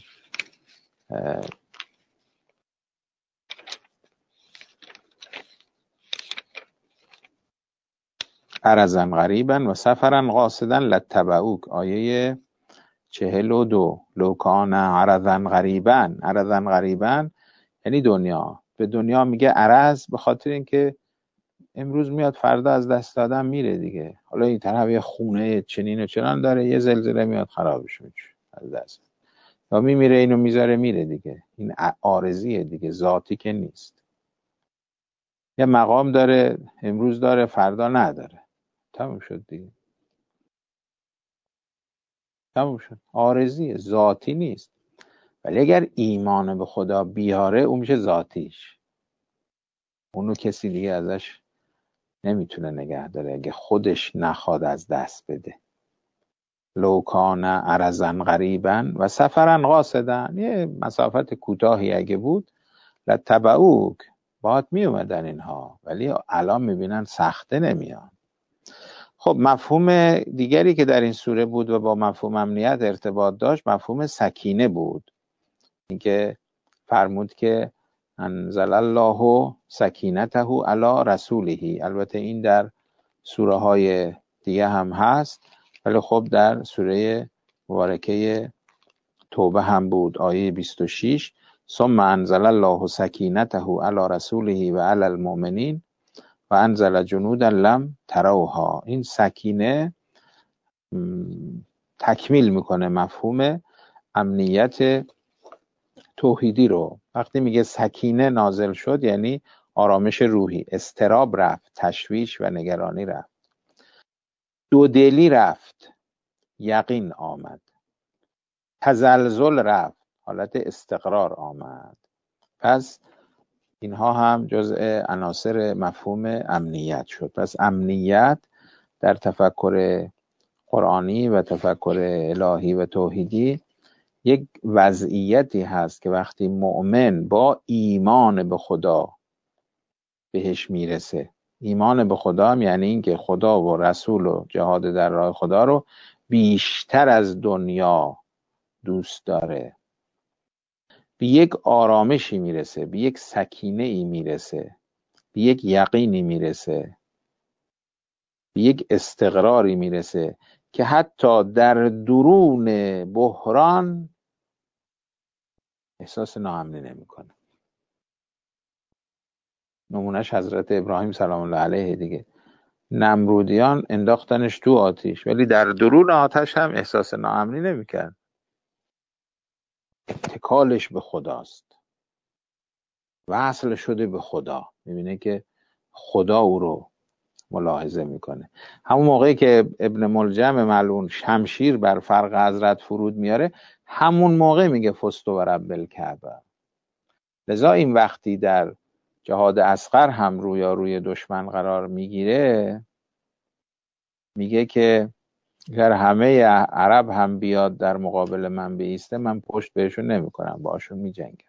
عرضا غریبا و سفرا قاصدا لاتبعوک. آیه 42 لوکان عرضا غریبا. عرضا غریبا یعنی دنیا. به دنیا میگه عرض به خاطر اینکه امروز میاد فردا از دست دادن میره دیگه. حالا این طرف یه خونه چنین و چنان داره، یه زلزله میاد خرابش میشه از دست، یا میمیره اینو میذاره میره دیگه. این عارضیه دیگه، ذاتی که نیست. یه مقام داره، امروز داره فردا نداره، تموم شد دیگه، تموم شد. عارضیه، ذاتی نیست. ولی اگر ایمان به خدا بیاره اون میشه ذاتیش، اونو کسی دیگه ازش نمیتونه نگه داره اگه خودش نخواد از دست بده. لو کان عرضا قریبا و سفرا قاصدا، یه مسافت کوتاهی اگه بود لتبعوک، باهات می اومدن اینها، ولی الان میبینن سخته نمیان. خب مفهوم دیگری که در این سوره بود و با مفهوم امنیت ارتباط داشت مفهوم سکینه بود. اینکه فرمود که انزل الله سکینته علی رسوله. البته این در سوره های دیگه هم هست، ولی خب در سوره مبارکه توبه هم بود. آیه 26 ثم انزل الله سکینته علی رسوله و علی المؤمنین و انزل جنودا لم تروها. این سکینه تکمیل میکنه مفهوم امنیت توحیدی رو. وقتی میگه سکینه نازل شد یعنی آرامش روحی، اضطراب رفت، تشویش و نگرانی رفت، دودلی رفت، یقین آمد، تزلزل رفت، حالت استقرار آمد. پس اینها هم جزء عناصر مفهوم امنیت شد. پس امنیت در تفکر قرآنی و تفکر الهی و توحیدی یک وضعیتی هست که وقتی مؤمن با ایمان به خدا بهش میرسه. ایمان به خدا هم یعنی این که خدا و رسول و جهاد در راه خدا رو بیشتر از دنیا دوست داره، به یک آرامشی میرسه، به یک سکینه ای میرسه، به یک یقینی میرسه، به یک استقراری میرسه که حتی در درون بحران احساس ناامنی نمیکنه. نمونهش حضرت ابراهیم سلام الله علیه دیگه. نمرودیان انداختنش تو آتیش ولی در درون آتش هم احساس ناامنی نمیکرد. اتکالش به خداست، وصل شده به خدا، میبینه که خدا او رو ملاحظه میکنه. همون موقعی که ابن ملجم ملعون شمشیر بر فرق حضرت فرود میاره، همون موقع میگه فستو و رب الکعبه. لذا این وقتی در جهاد اصغر هم روی دشمن قرار میگیره، میگه که اگر همه عرب هم بیاد در مقابل من بیسته، من پشت بهشون نمیکنم، باشون میجنگم.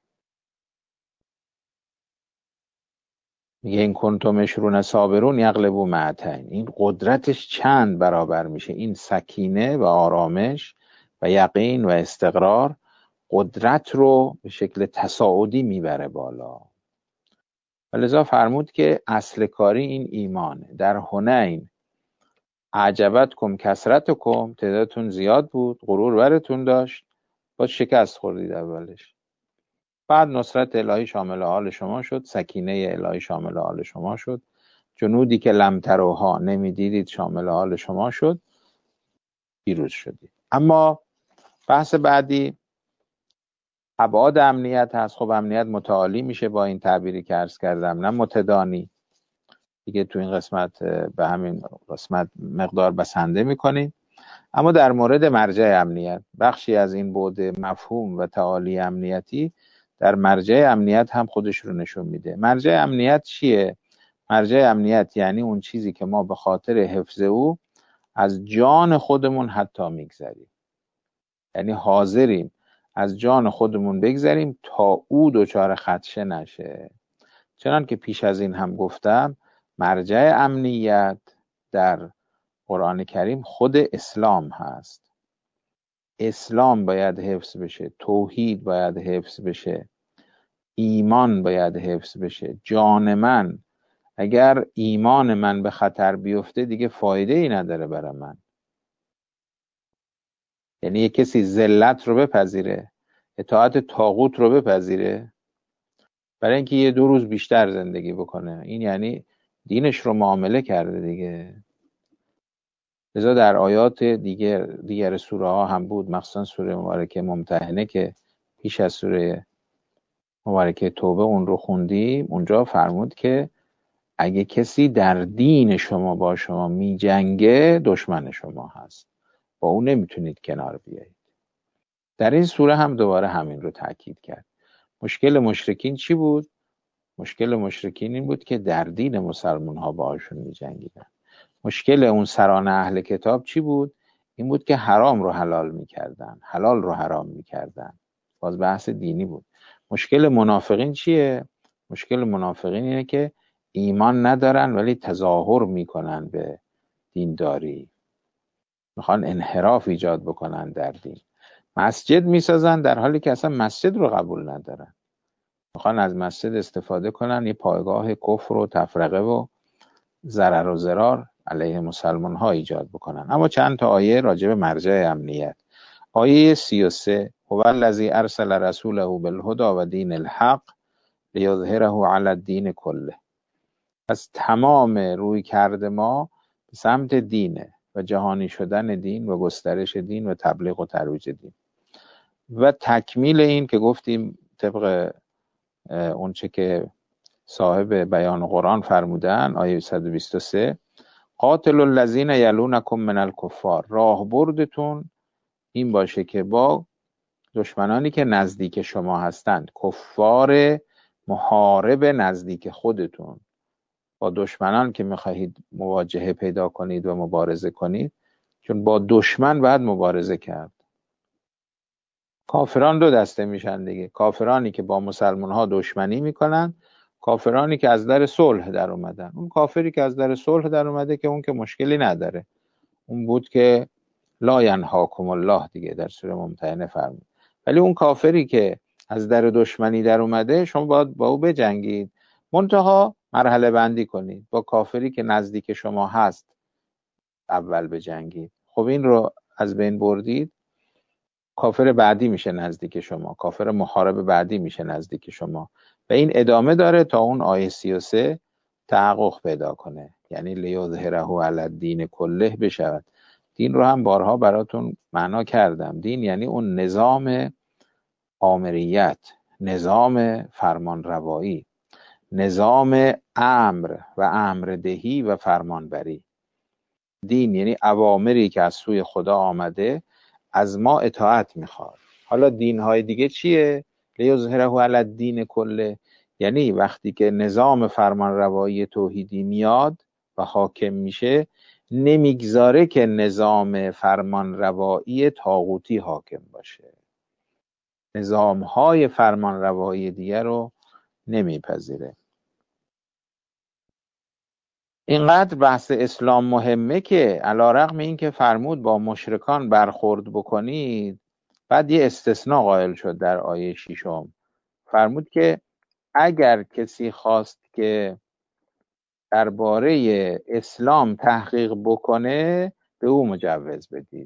میگه این کنتمشرون صابرون یغلبوا مئتین. این قدرتش چند برابر میشه. این سکینه و آرامش و یقین و استقرار قدرت رو به شکل تصاعدی میبره بالا. ولذا فرمود که اصل کاری این ایمانه. در حنین اعجبتکم کثرتکم، تعدادتون زیاد بود، غرور برتون داشت، با شکست خوردید اولش. بعد نصرت الهی شامل حال شما شد، سکینه الهی شامل حال شما شد، جنودی که لم تروها نمیدیدید شامل حال شما شد، پیروز شدید. اما بحث بعدی ابعاد امنیت هست. خب امنیت متعالی میشه با این تعبیری که عرض کردم، نه متدانی. دیگه تو این قسمت به همین قسمت مقدار بسنده میکنیم. اما در مورد مرجع امنیت، بخشی از این بعد مفهوم و تعالی امنیتی در مرجع امنیت هم خودش رو نشون میده. مرجع امنیت چیه؟ مرجع امنیت یعنی اون چیزی که ما به خاطر حفظ او از جان خودمون حتی میگذریم، یعنی حاضریم از جان خودمون بگذریم تا او دچار خدشه نشه. چنان که پیش از این هم گفتم، مرجع امنیت در قرآن کریم خود اسلام هست. اسلام باید حفظ بشه، توحید باید حفظ بشه، ایمان باید حفظ بشه. جان من، اگر ایمان من به خطر بیفته دیگه فایده ای نداره برای من. یعنی یک کسی ذلت رو بپذیره، اطاعت طاغوت رو بپذیره برای اینکه یه 2 روز بیشتر زندگی بکنه، این یعنی دینش رو معامله کرده دیگه. لذا در آیات دیگر سوره ها هم بود، مخصوصا سوره مبارکه ممتحنه که پیش از سوره مبارکه توبه اون رو خوندیم، اونجا فرمود که اگه کسی در دین شما با شما می جنگه، دشمن شما هست، با اون نمیتونید کنار بیایید. در این سوره هم دوباره همین رو تاکید کرد. مشکل مشرکین چی بود؟ مشکل مشرکین این بود که در دین مسلمان ها باهاشون می جنگیدن. مشکل اون سران اهل کتاب چی بود؟ این بود که حرام رو حلال میکردن، حلال رو حرام میکردن. باز بحث دینی بود. مشکل منافقین چیه؟ مشکل منافقین اینه که ایمان ندارن ولی تظاهر میکنن به دینداری، میخوان انحراف ایجاد بکنن در دین. مسجد میسازن در حالی که اصلا مسجد رو قبول ندارن، میخوان از مسجد استفاده کنن، یه پایگاه کفر و تفرقه و ضرر و ضرار علیه مسلمان ها ایجاد بکنن. اما چند تا آیه راجع به مرجع امنیت. آیه 33: هو الذی ارسل رسوله بالهدی و دین الحق لیظهره علی الدین کله. پس تمام روی کرده ما به سمت دینه و جهانی شدن دین و گسترش دین و تبلیغ و ترویج دین و تکمیل این که گفتیم طبق اون چه که صاحب بیان قرآن فرمودن آیه 123 قاتل الذین یلونکم من الکفار، راهبردتون این باشه که با دشمنانی که نزدیک شما هستند، کفار محارب نزدیک خودتون، با دشمنان که میخواهید مواجهه پیدا کنید و مبارزه کنید، چون با دشمن باید مبارزه کرد. کافران دو دسته میشن دیگه، کافرانی که با مسلمان ها دشمنی میکنن، کافرانی که از در صلح در اومدن. اون کافری که از در صلح در اومده که اون که مشکلی نداره، اون بود که لا ینهاکم الله دیگه در سوره ممتحنه فرمود. ولی اون کافری که از در دشمنی در اومده، شما باید با او بجنگید، منتها مرحله بندی کنید. با کافری که نزدیک شما هست اول بجنگید. خب این رو از بین بردید، کافر بعدی میشه نزدیک شما، کافر محارب بعدی میشه نزدیک شما و این ادامه داره تا اون آیه 33 تحقق پیدا کنه، یعنی لیظهره علی الدین کله بشود. دین رو هم بارها براتون معنا کردم. دین یعنی اون نظام آمریت، نظام فرمان روایی، نظام امر و امردهی و فرمانبری. دین یعنی اوامری که از سوی خدا آمده از ما اطاعت میخواد. حالا دینهای دیگه چیه؟ لیظهره علی الدین کله، یعنی وقتی که نظام فرمان روایی توحیدی میاد و حاکم میشه، نمیگذاره که نظام فرمان روایی طاغوتی حاکم باشه. نظامهای فرمان روایی دیگه رو نمیپذیره. اینقدر بحث اسلام مهمه که علیرغم این که فرمود با مشرکان برخورد بکنید، بعد یه استثناء قائل شد در آیه 6. فرمود که اگر کسی خواست که درباره اسلام تحقیق بکنه، به او مجوز بدید.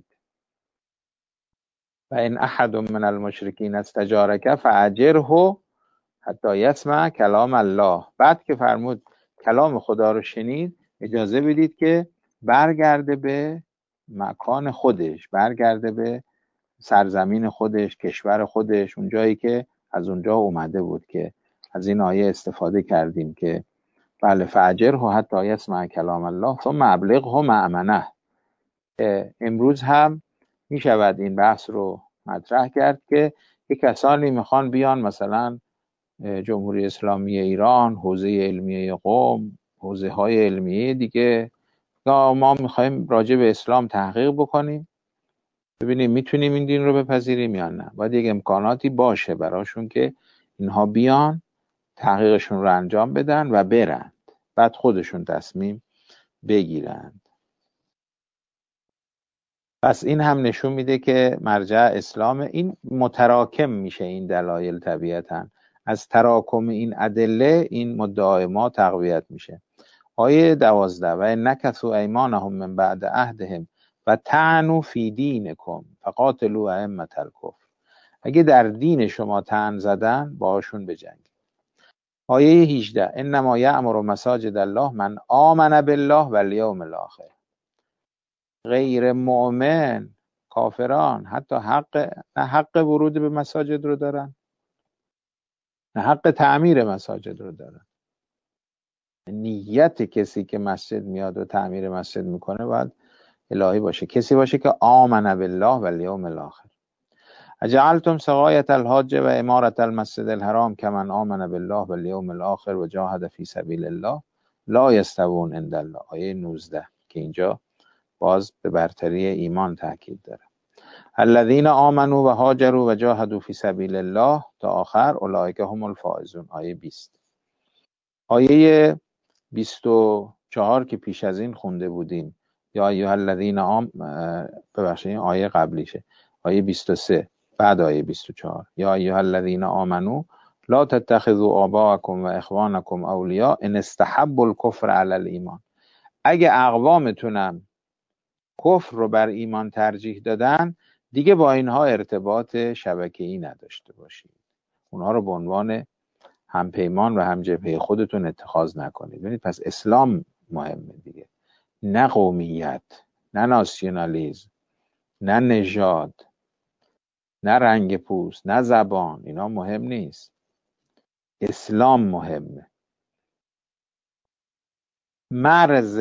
و این احد من المشرکین استجارک فاجره حتی یسمع کلام الله. بعد که فرمود کلام خدا رو شنید، اجازه بدید که برگرده به مکان خودش، برگرده به سرزمین خودش، کشور خودش، اون جایی که از اونجا اومده بود، که از این آیه استفاده کردیم که بله فاجره حتی یسمع کلام الله ثم ابلغه مأمنه. امروز هم می شود این بحث رو مطرح کرد که یک کسانی میخوان بیان، مثلا جمهوری اسلامی ایران، حوزه علمیه قم، حوزه های علمیه دیگه، ما میخوایم راجع به اسلام تحقیق بکنیم، ببینیم میتونیم این دین رو بپذیریم یا نه. باید یک امکاناتی باشه براشون که اینها بیان تحقیقشون رو انجام بدن و برند، بعد خودشون تصمیم بگیرند. پس این هم نشون میده که مرجع اسلام. این متراکم میشه این دلایل، طبیعتاً از تراکم این ادله این مدعای ما تقویت میشه. آیه 12 و نکثوا ایمانهم من بعد عهدهم و طعنوا فی دینکم فقاتلوا ائمة الکفر. اگه در دین شما طعن زدن، باهاشون بجنگید. آیه 18 انما یأمر مساجد الله من آمن بالله والیوم الاخر. غیر مؤمن، کافران، حتی نه حق ورود به مساجد رو دارن، نه حق تعمیر مساجد رو دارن. نیت کسی که مسجد میاد و تعمیر مسجد میکنه باید الهی باشه، کسی باشه که آمن بالله والیوم الاخر. اجعلتم سقایة الحاج و امارة المسجد الحرام کمن آمن بالله والیوم الاخر و جاهد فی سبیل الله لا یستوون عند الله. آیه 19 که اینجا باز به برتری ایمان تاکید داره. الذین آمنوا و هاجروا و جاهدوا فی سبیل الله تا آخر اولئک هم الفائزون. آیه 20. آیه 24 که پیش از این خونده بودیم، یا ایها الذین ببخشید آیه قبلیشه، آیه 23 بعد آیه 24. یا ایها الذین آمنوا لا تتخذوا آباءکم و اخوانکم اولیاء ان استحبوا الکفر علی الایمان. اگه اقوامتونم کفر رو بر ایمان ترجیح دادن، دیگه با اینها ارتباط شبکه‌ای نداشته باشید. اونها رو به عنوان هم پیمان و هم جبهه خودتون اتخاذ نکنید. ببینید پس اسلام مهمه دیگه، نه قومیت، نه ناسیونالیسم، نه نژاد، نه رنگ پوست، نه زبان، اینا مهم نیست. اسلام مهمه. مرز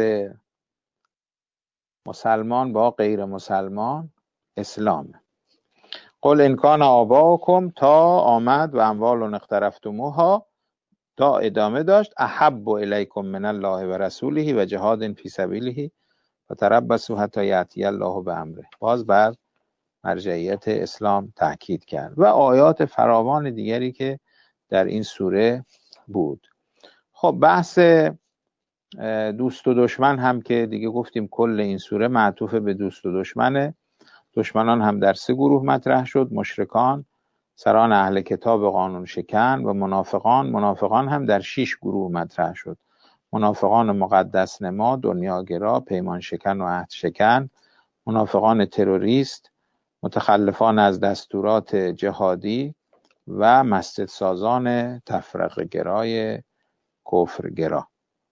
مسلمان با غیر مسلمان اسلامه. قل ان کان آباؤکم تا آمد و اموال اقترفتموها تا ادامه داشت احب الیکم من الله و رسوله و جهاد فی سبیله و تربصوا حتی یأتی الله بامره. باز بر مرجعیت اسلام تاکید کرد و آیات فراوان دیگری که در این سوره بود. خب بحث دوست و دشمن هم که دیگه گفتیم کل این سوره معطوف به دوست و دشمنه. دشمنان هم در 3 گروه مطرح شد: مشرکان، سران اهل کتاب قانون شکن و منافقان. منافقان هم در 6 گروه مطرح شد: منافقان مقدس نما، دنیاگرا، پیمان شکن و عهد شکن، منافقان تروریست، متخلفان از دستورات جهادی و مسجد سازان تفرقه گرای کفر گرا.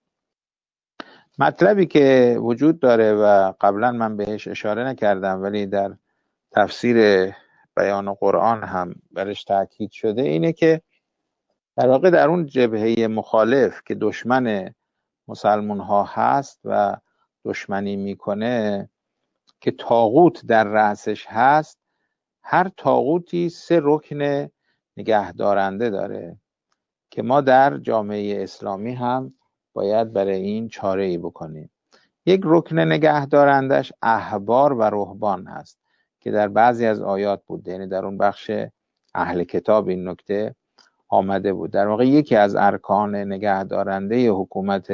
مطلبی که وجود داره و قبلا من بهش اشاره نکردم ولی در تفسیر بیان قرآن هم برش تاکید شده، اینه که در واقع در اون جبهه مخالف که دشمن مسلمان ها هست و دشمنی میکنه، که طاغوت در رأسش هست، هر طاغوتی 3 رکن نگهدارنده داره که ما در جامعه اسلامی هم باید برای این چاره‌ای بکنیم. یک رکن نگهدارندش احبار و رهبان هست که در بعضی از آیات بود، یعنی در اون بخش اهل کتاب این نکته آمده بود. در واقع یکی از ارکان نگهدارنده حکومت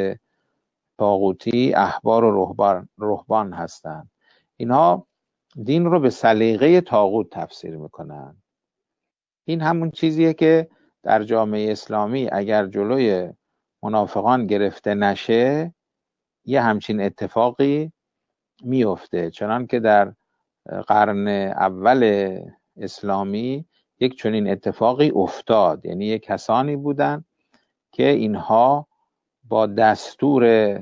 طاغوتی احبار و رهبان هستند. اینها دین رو به سلیقه طاغوت تفسیر میکنن. این همون چیزیه که در جامعه اسلامی اگر جلوی منافقان گرفته نشه یه همچین اتفاقی میفته. چنان که در قرن اول اسلامی یک چنین اتفاقی افتاد، یعنی یک کسانی بودن که اینها با دستور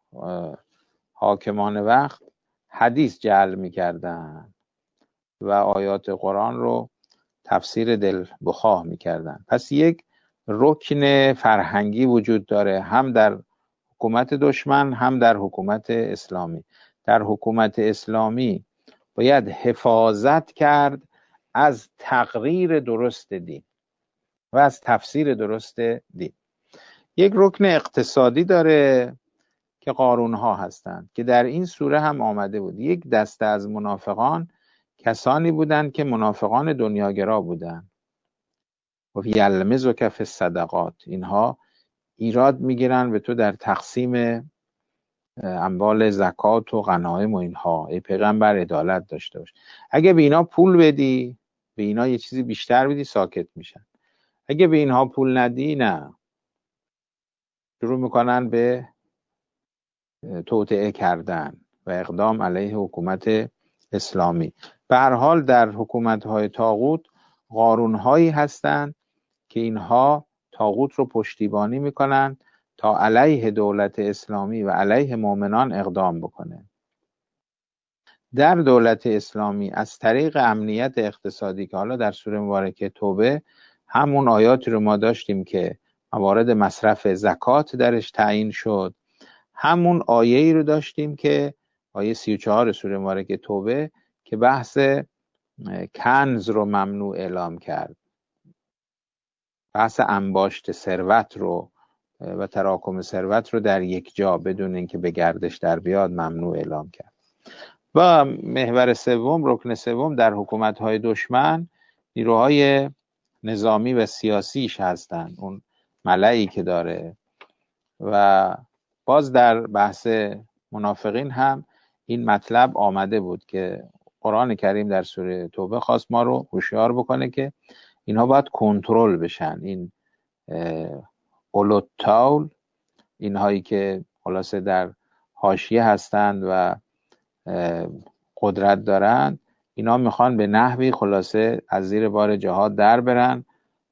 حاکمان وقت حدیث جعل میکردن و آیات قرآن رو تفسیر دل بخواه میکردن. پس یک رکن فرهنگی وجود داره، هم در حکومت دشمن هم در حکومت اسلامی. در حکومت اسلامی باید حفاظت کرد از تقریر درست دین و از تفسیر درست دین. یک رکن اقتصادی داره که قارونها هستند که در این سوره هم آمده بود. یک دسته از منافقان کسانی بودند که منافقان دنیاگرا بودند و یلمزک فی الصدقات. اینها ایراد میگیرن به تو در تقسیم اموال زکات و غنایم و اینها. ای پیغمبر عدالت داشته باش. اگه به اینا پول بدی، به اینا یه چیزی بیشتر بدی، ساکت میشن. اگه به اینها پول ندی، نه، شروع میکنن به توطئه کردن و اقدام علیه حکومت اسلامی. به هر حال در حکومت‌های طاغوت قارون‌هایی هستند که اینها طاغوت رو پشتیبانی میکنن تا علیه دولت اسلامی و علیه مؤمنان اقدام بکنه. در دولت اسلامی از طریق امنیت اقتصادی که حالا در سوره مبارکه توبه همون آیاتی رو ما داشتیم که موارد مصرف زکات درش تعیین شد، همون آیه‌ای رو داشتیم که آیه 34 سوره مبارکه توبه که بحث کنز رو ممنوع اعلام کرد، بحث انباشت ثروت رو و تراکم ثروت رو در یک جا بدون اینکه به گردش در بیاد ممنوع اعلام کرد. و محور سوم، رکن سوم در حکومت‌های دشمن نیروهای نظامی و سیاسیش هستند، اون ملئی که داره. و باز در بحث منافقین هم این مطلب آمده بود که قرآن کریم در سوره توبه خواست ما رو هوشیار بکنه که اینها باید کنترل بشن. این اولو الطول، اینهایی که خلاصه در حاشیه هستند و قدرت دارند، اینا میخوان به نحوی خلاصه از زیر بار جهاد در برن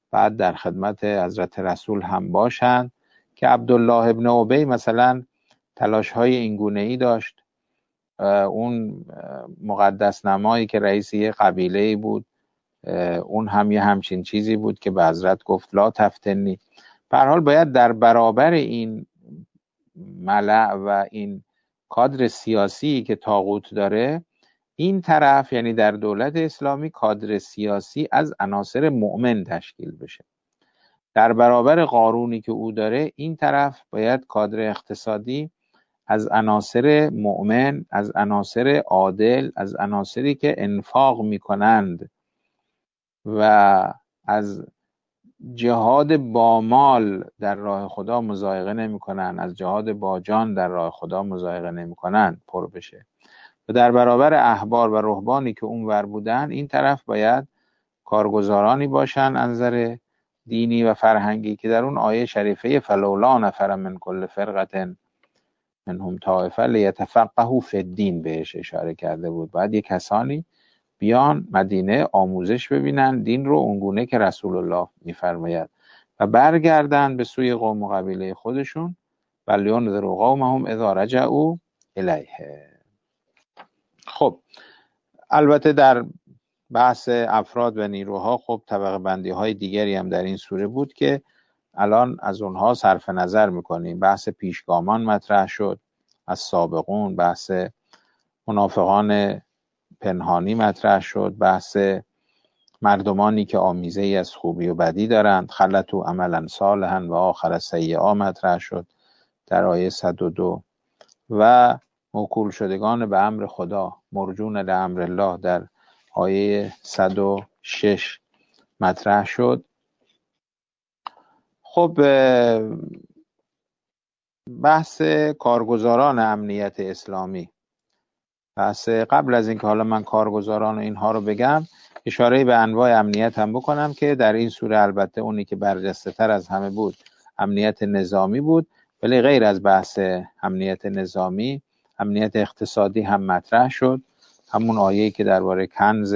بعد در خدمت حضرت رسول هم باشند که عبدالله ابن ابی مثلا تلاش های این گونه ای داشت. اون مقدس نمایی که رئیس یه قبیله بود، اون هم یه همچین چیزی بود که به حضرت گفت لا تفتنی. به هر حال باید در برابر این ملأ و این کادر سیاسی که طاغوت داره، این طرف یعنی در دولت اسلامی کادر سیاسی از عناصر مؤمن تشکیل بشه. در برابر قارونی که او داره، این طرف باید کادر اقتصادی از عناصر مؤمن، از عناصر عادل، از عناصری که انفاق میکنند و از جهاد با مال در راه خدا مضایقه نمیکنند، از جهاد با جان در راه خدا مضایقه نمیکنند پر بشه. و در برابر احبار و رهبانی که اونور بودن، این طرف باید کارگزارانی باشن از نظر دینی و فرهنگی که در اون آیه شریفه فلولا نفر من کل فرقه منهم طائفه لیتفقهوا فی الدین بهش اشاره کرده بود. باید یک کسانی بیان مدینه آموزش ببینن دین رو اونگونه که رسول الله میفرماید و برگردن به سوی قوم و قبیله خودشون و لینذروا قومهم اذا رجعوا الیه. خب البته در بحث افراد و نیروها خب طبقه بندی های دیگری هم در این سوره بود که الان از اونها صرف نظر میکنیم. بحث پیشگامان مطرح شد، از سابقون، بحث منافقان پنهانی مطرح شد، بحث مردمانی که آمیزه ای از خوبی و بدی دارند، خلطوا عملا صالحا و آخر سیئا مطرح شد در آیه 102 و موکول شدگان به امر خدا مرجون لامر الله در آیه 106 مطرح شد. خب بحث کارگزاران امنیت اسلامی، بحث قبل از اینکه حالا من کارگزاران و اینها رو بگم، اشاره به انواع امنیت هم بکنم که در این سوره البته اونی که برجسته تر از همه بود امنیت نظامی بود، ولی غیر از بحث امنیت نظامی امنیت اقتصادی هم مطرح شد. همون آیه‌ای که درباره کنز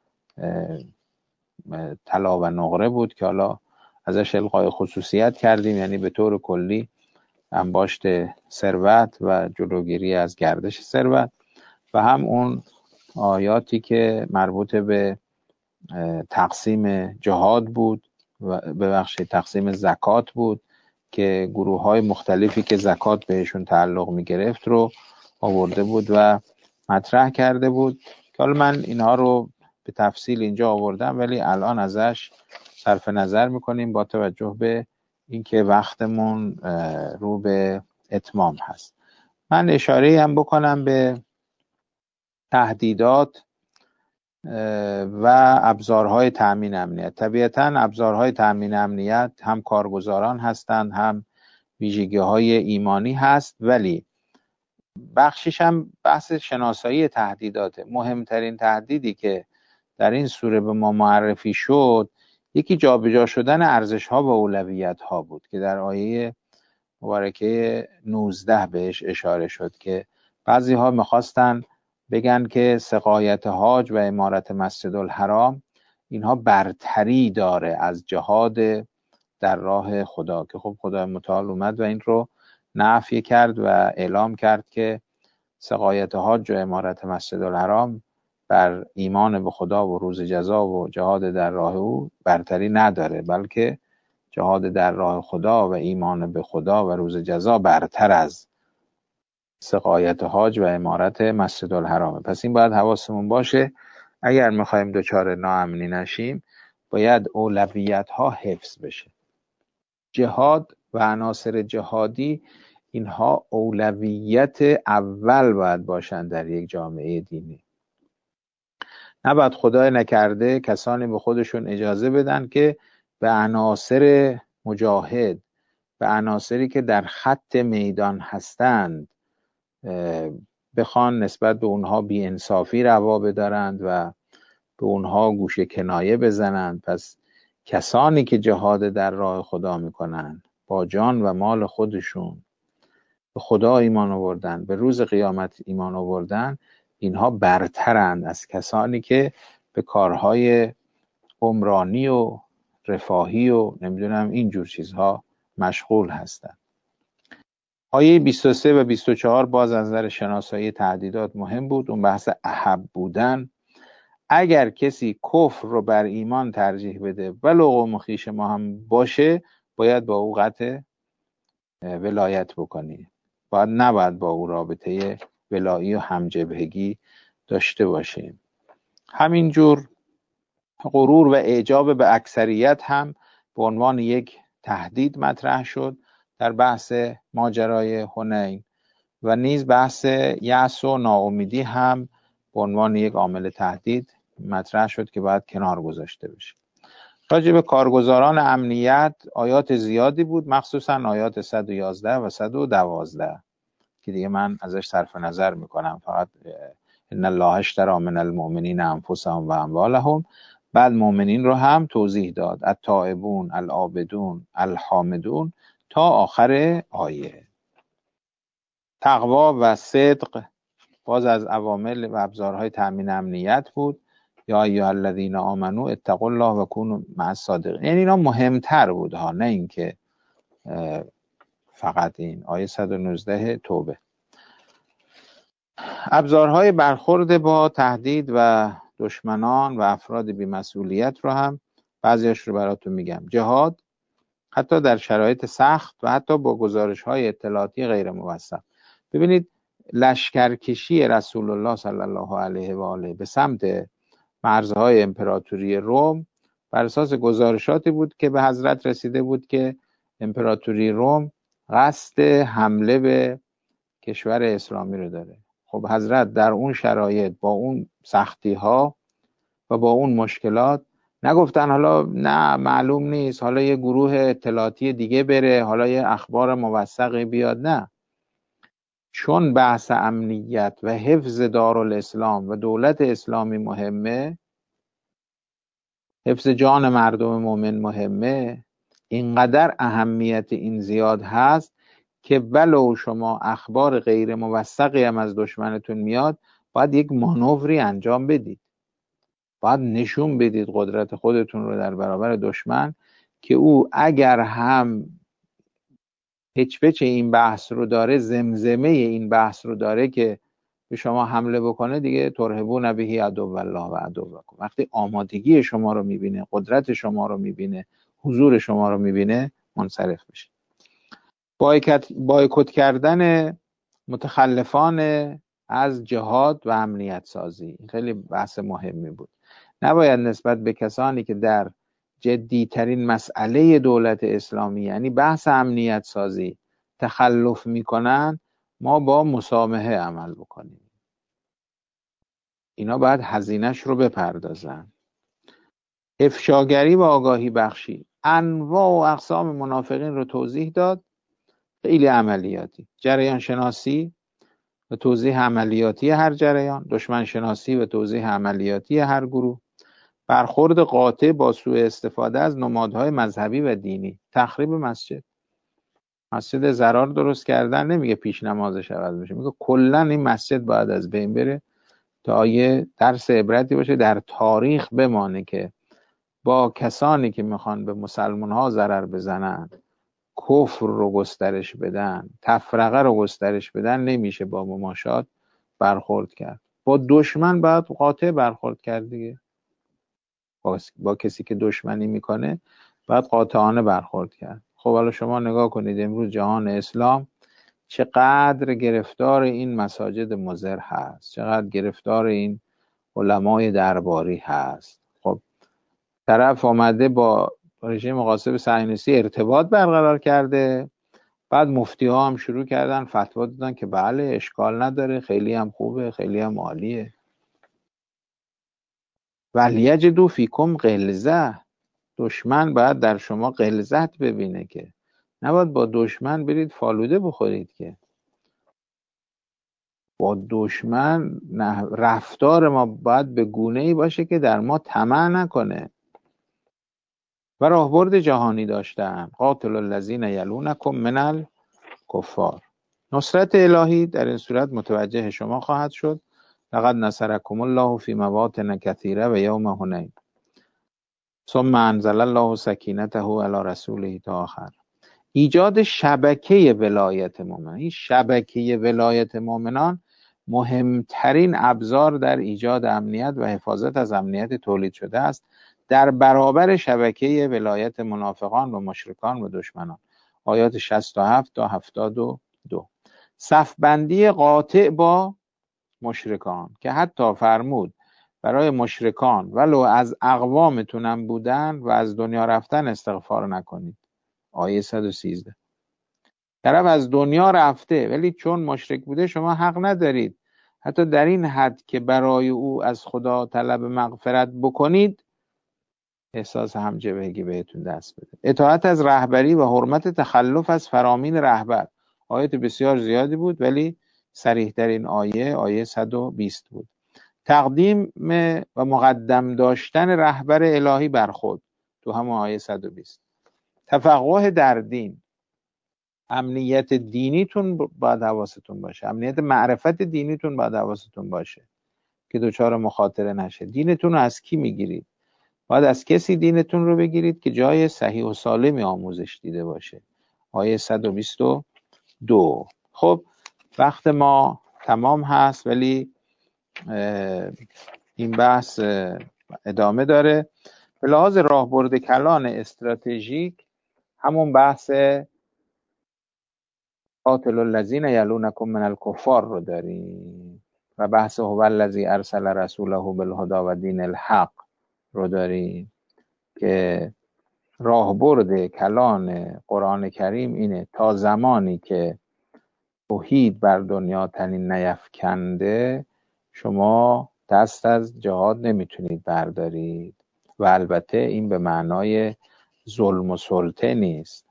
طلا و نقره بود که حالا ازش القای خصوصیت کردیم، یعنی به طور کلی انباشت ثروت و جلوگیری از گردش ثروت، و هم اون آیاتی که مربوط به تقسیم جهاد بود و ببخشید تقسیم زکات بود که گروه های مختلفی که زکات بهشون تعلق می گرفت رو آورده بود و مطرح کرده بود که حالا من اینها رو به تفصیل اینجا آوردم ولی الان ازش صرف نظر میکنیم با توجه به اینکه وقتمون رو به اتمام هست. من اشاره هم بکنم به تهدیدات و ابزارهای تأمین امنیت. طبیعتاً ابزارهای تأمین امنیت هم کارگزاران هستند، هم ویژگی‌های ایمانی هست، ولی بخشش هم بحث شناسایی تهدیدات. مهمترین تهدیدی که در این سوره به ما معرفی شد یکی جابجا شدن ارزش‌ها و اولویت‌ها بود که در آیه مبارکه 19 بهش اشاره شد که بعضی‌ها می‌خواستن بگن که سقایت حاج و عمارت مسجد الحرام اینها برتری داره از جهاد در راه خدا، که خب خدای متعال اومد و این رو نفی کرد و اعلام کرد که سقایت حاج و عمارت مسجد الحرام بر ایمان به خدا و روز جزا و جهاد در راه او برتری نداره، بلکه جهاد در راه خدا و ایمان به خدا و روز جزا برتر از سقایت حاج و عمارت مسجد الحرامه. پس این باید حواسمون باشه. اگر میخوایم دچار ناامنی نشیم باید اولویت ها حفظ بشه. جهاد و عناصر جهادی اینها اولویت اول باید باشن در یک جامعه دینی. نباید خدای نکرده کسانی به خودشون اجازه بدن که به عناصر مجاهد، به عناصری که در خط میدان هستند بخوان نسبت به اونها بی‌انصافی روا بدارند و به اونها گوشه کنایه بزنند. پس کسانی که جهاد در راه خدا میکنن با جان و مال خودشون به خدا ایمان آوردن، به روز قیامت ایمان آوردن، اینها برترند از کسانی که به کارهای عمرانی و رفاهی و نمیدونم اینجور چیزها مشغول هستن. آیه 23 و 24 باز از نظر شناسایی تهدیدات مهم بود. اون بحث احب بودن. اگر کسی کفر رو بر ایمان ترجیح بده ولو قوم خویش ما هم باشه، باید با او قطع ولایت بکنی، نباید با او رابطه ولایی و همجبهگی داشته باشیم. همینجور غرور و اعجاب به اکثریت هم به عنوان یک تهدید مطرح شد در بحث ماجرای حنین، و نیز بحث یأس و ناامیدی هم به عنوان یک عامل تهدید مطرح شد که باید کنار گذاشته بشه. راجع به کارگزاران امنیت آیات زیادی بود، مخصوصا آیات 111 و 112 که دیگه من ازش صرف نظر میکنم. فقط ان الله اشتری من المؤمنین انفسهم و اموالهم، بعد مؤمنین رو هم توضیح داد، التائبون العابدون الحامدون تا آخر آیه. تقوا و صدق باز از عوامل و ابزارهای تأمین امنیت بود. یا ایها الذین آمنوا اتقوا الله و کونوا مع الصادقین. یعنی اینا مهمتر بود ها، نه اینکه فقط این. آیه 119 توبه. ابزارهای برخورد با تهدید و دشمنان و افراد بی‌مسئولیت رو هم بعضیاش رو براتون میگم. جهاد حتی در شرایط سخت و حتی با گزارش‌های اطلاعاتی غیر موثق. ببینید لشکرکشی رسول الله صلی الله علیه و آله به سمت مرزهای امپراتوری روم بر اساس گزارشاتی بود که به حضرت رسیده بود که امپراتوری روم قصد حمله به کشور اسلامی رو داره. خب حضرت در اون شرایط با اون سختی ها و با اون مشکلات نگفتن حالا نه معلوم نیست، حالا یه گروه اطلاعاتی دیگه بره، حالا یه اخبار موثقی بیاد. نه، چون بحث امنیت و حفظ دارالاسلام و دولت اسلامی مهمه، حفظ جان مردم مؤمن مهمه، اینقدر اهمیت این زیاد هست که ولو شما اخبار غیر موثقی هم از دشمنتون میاد، باید یک مانوری انجام بدید، باید نشون بدید قدرت خودتون رو در برابر دشمن، که او اگر هم پچ این بحث رو داره، زمزمه این بحث رو داره که به شما حمله بکنه، دیگه ترهبون به عدو الله و عدوکم. وقتی آمادگی شما رو میبینه، قدرت شما رو میبینه، حضور شما رو میبینه، منصرف بشه. بایکوت کردن متخلفان از جهاد و امنیت سازی خیلی بحث مهمی بود. نباید نسبت به کسانی که در جدیترین مسئله دولت اسلامی یعنی بحث امنیت سازی تخلف میکنن ما با مسامحه عمل بکنیم. اینا باید هزینهش رو بپردازن. افشاگری و آگاهی بخشی، انواع و اقسام منافقین رو توضیح داد، خیلی عملیاتی. جریان شناسی و توضیح عملیاتی هر جریان، دشمن شناسی و توضیح عملیاتی هر گروه، برخورد قاطع با سوء استفاده از نمادهای مذهبی و دینی، تخریب مسجد زرار درست کردن. نمیگه پیش نمازش عوض بشه، میگه کلا این مسجد باید از بین بره تا یه درس عبرتی باشه، در تاریخ بمانه که با کسانی که میخوان به مسلمان ها ضرر بزنن، کفر رو گسترش بدن، تفرقه رو گسترش بدن، نمیشه با مماشات برخورد کرد. با دشمن باید قاطع برخورد کرد دیگه. با کسی که دشمنی میکنه باید قاطعانه برخورد کرد. خب حالا شما نگاه کنید امروز جهان اسلام چقدر گرفتار این مساجد مضر هست، چقدر گرفتار این علمای درباری هست. خب طرف آمده با رژیم قاسب صهیونیستی ارتباط برقرار کرده، بعد مفتی ها هم شروع کردن فتوا دادن که بله اشکال نداره، خیلی هم خوبه، خیلی هم عالیه. ولیجدوا فیکم غلظه، دشمن باید در شما غلظت ببینه، که نباید با دشمن برید فالوده بخورید. که با دشمن رفتار ما باید به گونه‌ای باشه که در ما طمع نکنه. و راهبرد جهانی داشتن، قاتل الذین یلونکم من الکفار. نصرت الهی در این صورت متوجه شما خواهد شد. لقد نصرکم الله فی مواطن کثیره و یوم حنین. ثم انزل الله سکینته علی رسوله تا آخر. ایجاد شبکه ولایت مؤمنان. این شبکه ولایت مؤمنان مهمترین ابزار در ایجاد امنیت و حفاظت از امنیت تولید شده است در برابر شبکه ولایت منافقان و مشرکان و دشمنان. آیات 67 تا 72. صفبندی قاطع با مشرکان که حتی فرمود برای مشرکان ولو از اقوامتونم بودن و از دنیا رفتن استغفار نکنید. آیه 113. طرف از دنیا رفته ولی چون مشرک بوده شما حق ندارید حتی در این حد که برای او از خدا طلب مغفرت بکنید احساس همجبهگی بهتون دست بده. اطاعت از رهبری و حرمت تخلف از فرامین رهبر. آیات بسیار زیادی بود ولی صریح در این آیه 120 بود. تقدیم و مقدم داشتن رهبر الهی بر خود تو همون آیه 120. تفقه در دین. امنیت دینیتون باید حواستون باشه، امنیت معرفت دینیتون باید حواستون باشه که دچار مخاطره نشه. دینتون رو از کی میگیرید؟ باید از کسی دینتون رو بگیرید که جای صحیح و سالمی آموزش دیده باشه. آیه 122. خب وقت ما تمام هست ولی این بحث ادامه داره. به لحاظ راهبرد کلان استراتژیک همون بحث قاتل الذین یلونکم من الکفار رو داریم و بحث هو الذی ارسل رسوله بالهدی و دین الحق رو داریم که راهبرد کلان قرآن کریم اینه تا زمانی که توحید بر دنیا تنین نیفکنده شما دست از جهاد نمیتونید بردارید و البته این به معنای ظلم و سلطه نیست.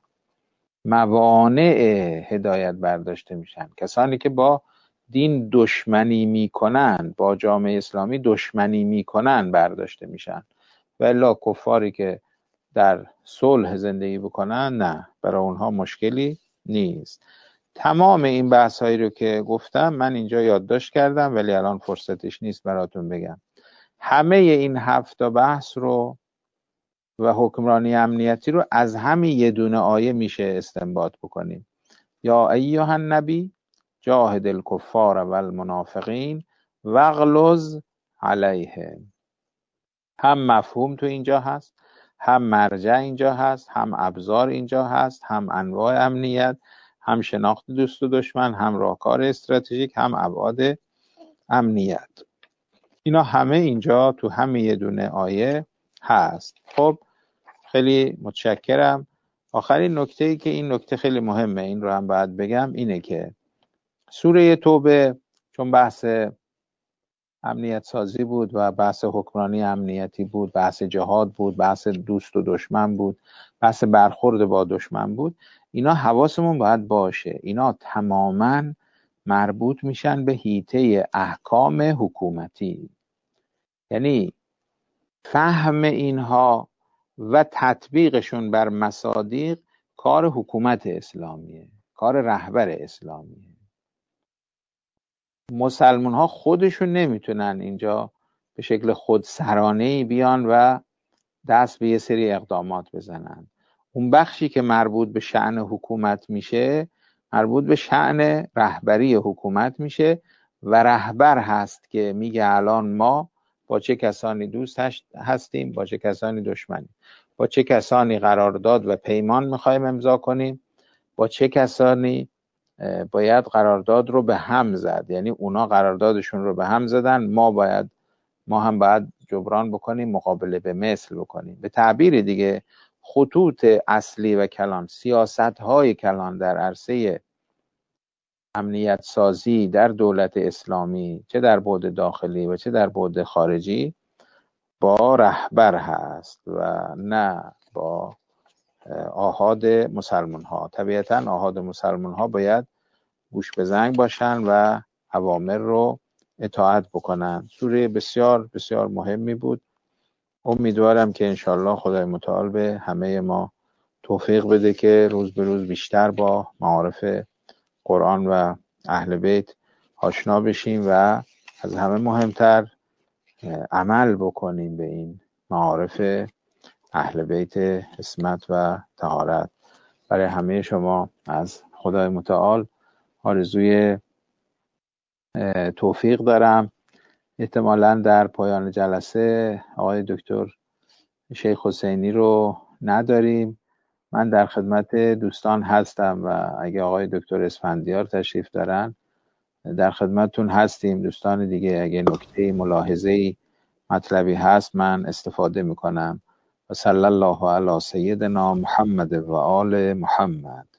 موانع هدایت برداشته میشن. کسانی که با دین دشمنی میکنن، با جامعه اسلامی دشمنی میکنن برداشته میشن و الا کفاری که در صلح زندگی بکنن نه، برای اونها مشکلی نیست. تمام این بحث هایی رو که گفتم من اینجا یادداشت کردم ولی الان فرصتش نیست براتون بگم. همه این 7 بحث رو و حکمرانی امنیتی رو از همین یه دونه آیه میشه استنباط بکنیم. یا ایها النبی جاهد الکفار و المنافقین واغلظ علیهم. هم مفهوم تو اینجا هست، هم مرجع اینجا هست، هم ابزار اینجا هست، هم انواع امنیت، هم شناخت دوست و دشمن، هم راهکار استراتژیک، هم ابعاد امنیت. اینا همه اینجا تو همه یه دونه آیه هست. خب خیلی متشکرم. آخرین نکته‌ای که این نکته خیلی مهمه، این رو هم باید بگم، اینه که سوره توبه چون بحث امنیت سازی بود و بحث حکمرانی امنیتی بود، بحث جهاد بود، بحث دوست و دشمن بود، بحث برخورد با دشمن بود، اینا حواسمون باید باشه. اینا تماماً مربوط میشن به حیطه احکام حکومتی. یعنی فهم اینها و تطبیقشون بر مصادیق کار حکومت اسلامیه، کار رهبر اسلامیه. مسلمان ها خودشون نمیتونن اینجا به شکل خودسرانه‌ای بیان و دست به یه سری اقدامات بزنن. اون بخشی که مربوط به شأن حکومت میشه مربوط به شأن رهبری حکومت میشه و رهبر هست که میگه الان ما با چه کسانی دوست هستیم، با چه کسانی دشمنیم، با چه کسانی قرارداد و پیمان میخوایم امضا کنیم، با چه کسانی باید قرارداد رو به هم زد. یعنی اونا قراردادشون رو به هم زدن، ما هم باید جبران بکنیم، مقابله به مثل بکنیم. به تعبیر دیگه خطوط اصلی و کلان، سیاست‌های کلان در عرصه امنیت سازی در دولت اسلامی، چه در بعد داخلی و چه در بعد خارجی، با رهبر هست و نه با آحاد مسلمان ها. طبیعتاً آحاد مسلمان ها باید گوش به زنگ باشن و اوامر رو اطاعت بکنن. سوره بسیار بسیار مهمی بود. امیدوارم که انشالله خدای متعال به همه ما توفیق بده که روز به روز بیشتر با معارف قرآن و اهل بیت آشنا بشیم و از همه مهمتر عمل بکنیم به این معارف اهل بیت عصمت و طهارت. برای همه شما از خدای متعال آرزوی توفیق دارم. احتمالاً در پایان جلسه آقای دکتر شیخ حسینی رو نداریم. من در خدمت دوستان هستم و اگه آقای دکتر اسفندیار تشریف دارن در خدمتتون هستیم. دوستان دیگه اگه نکته ملاحظه‌ای مطلبی هست من استفاده میکنم. و صلی الله علی سیدنا محمد و آل محمد.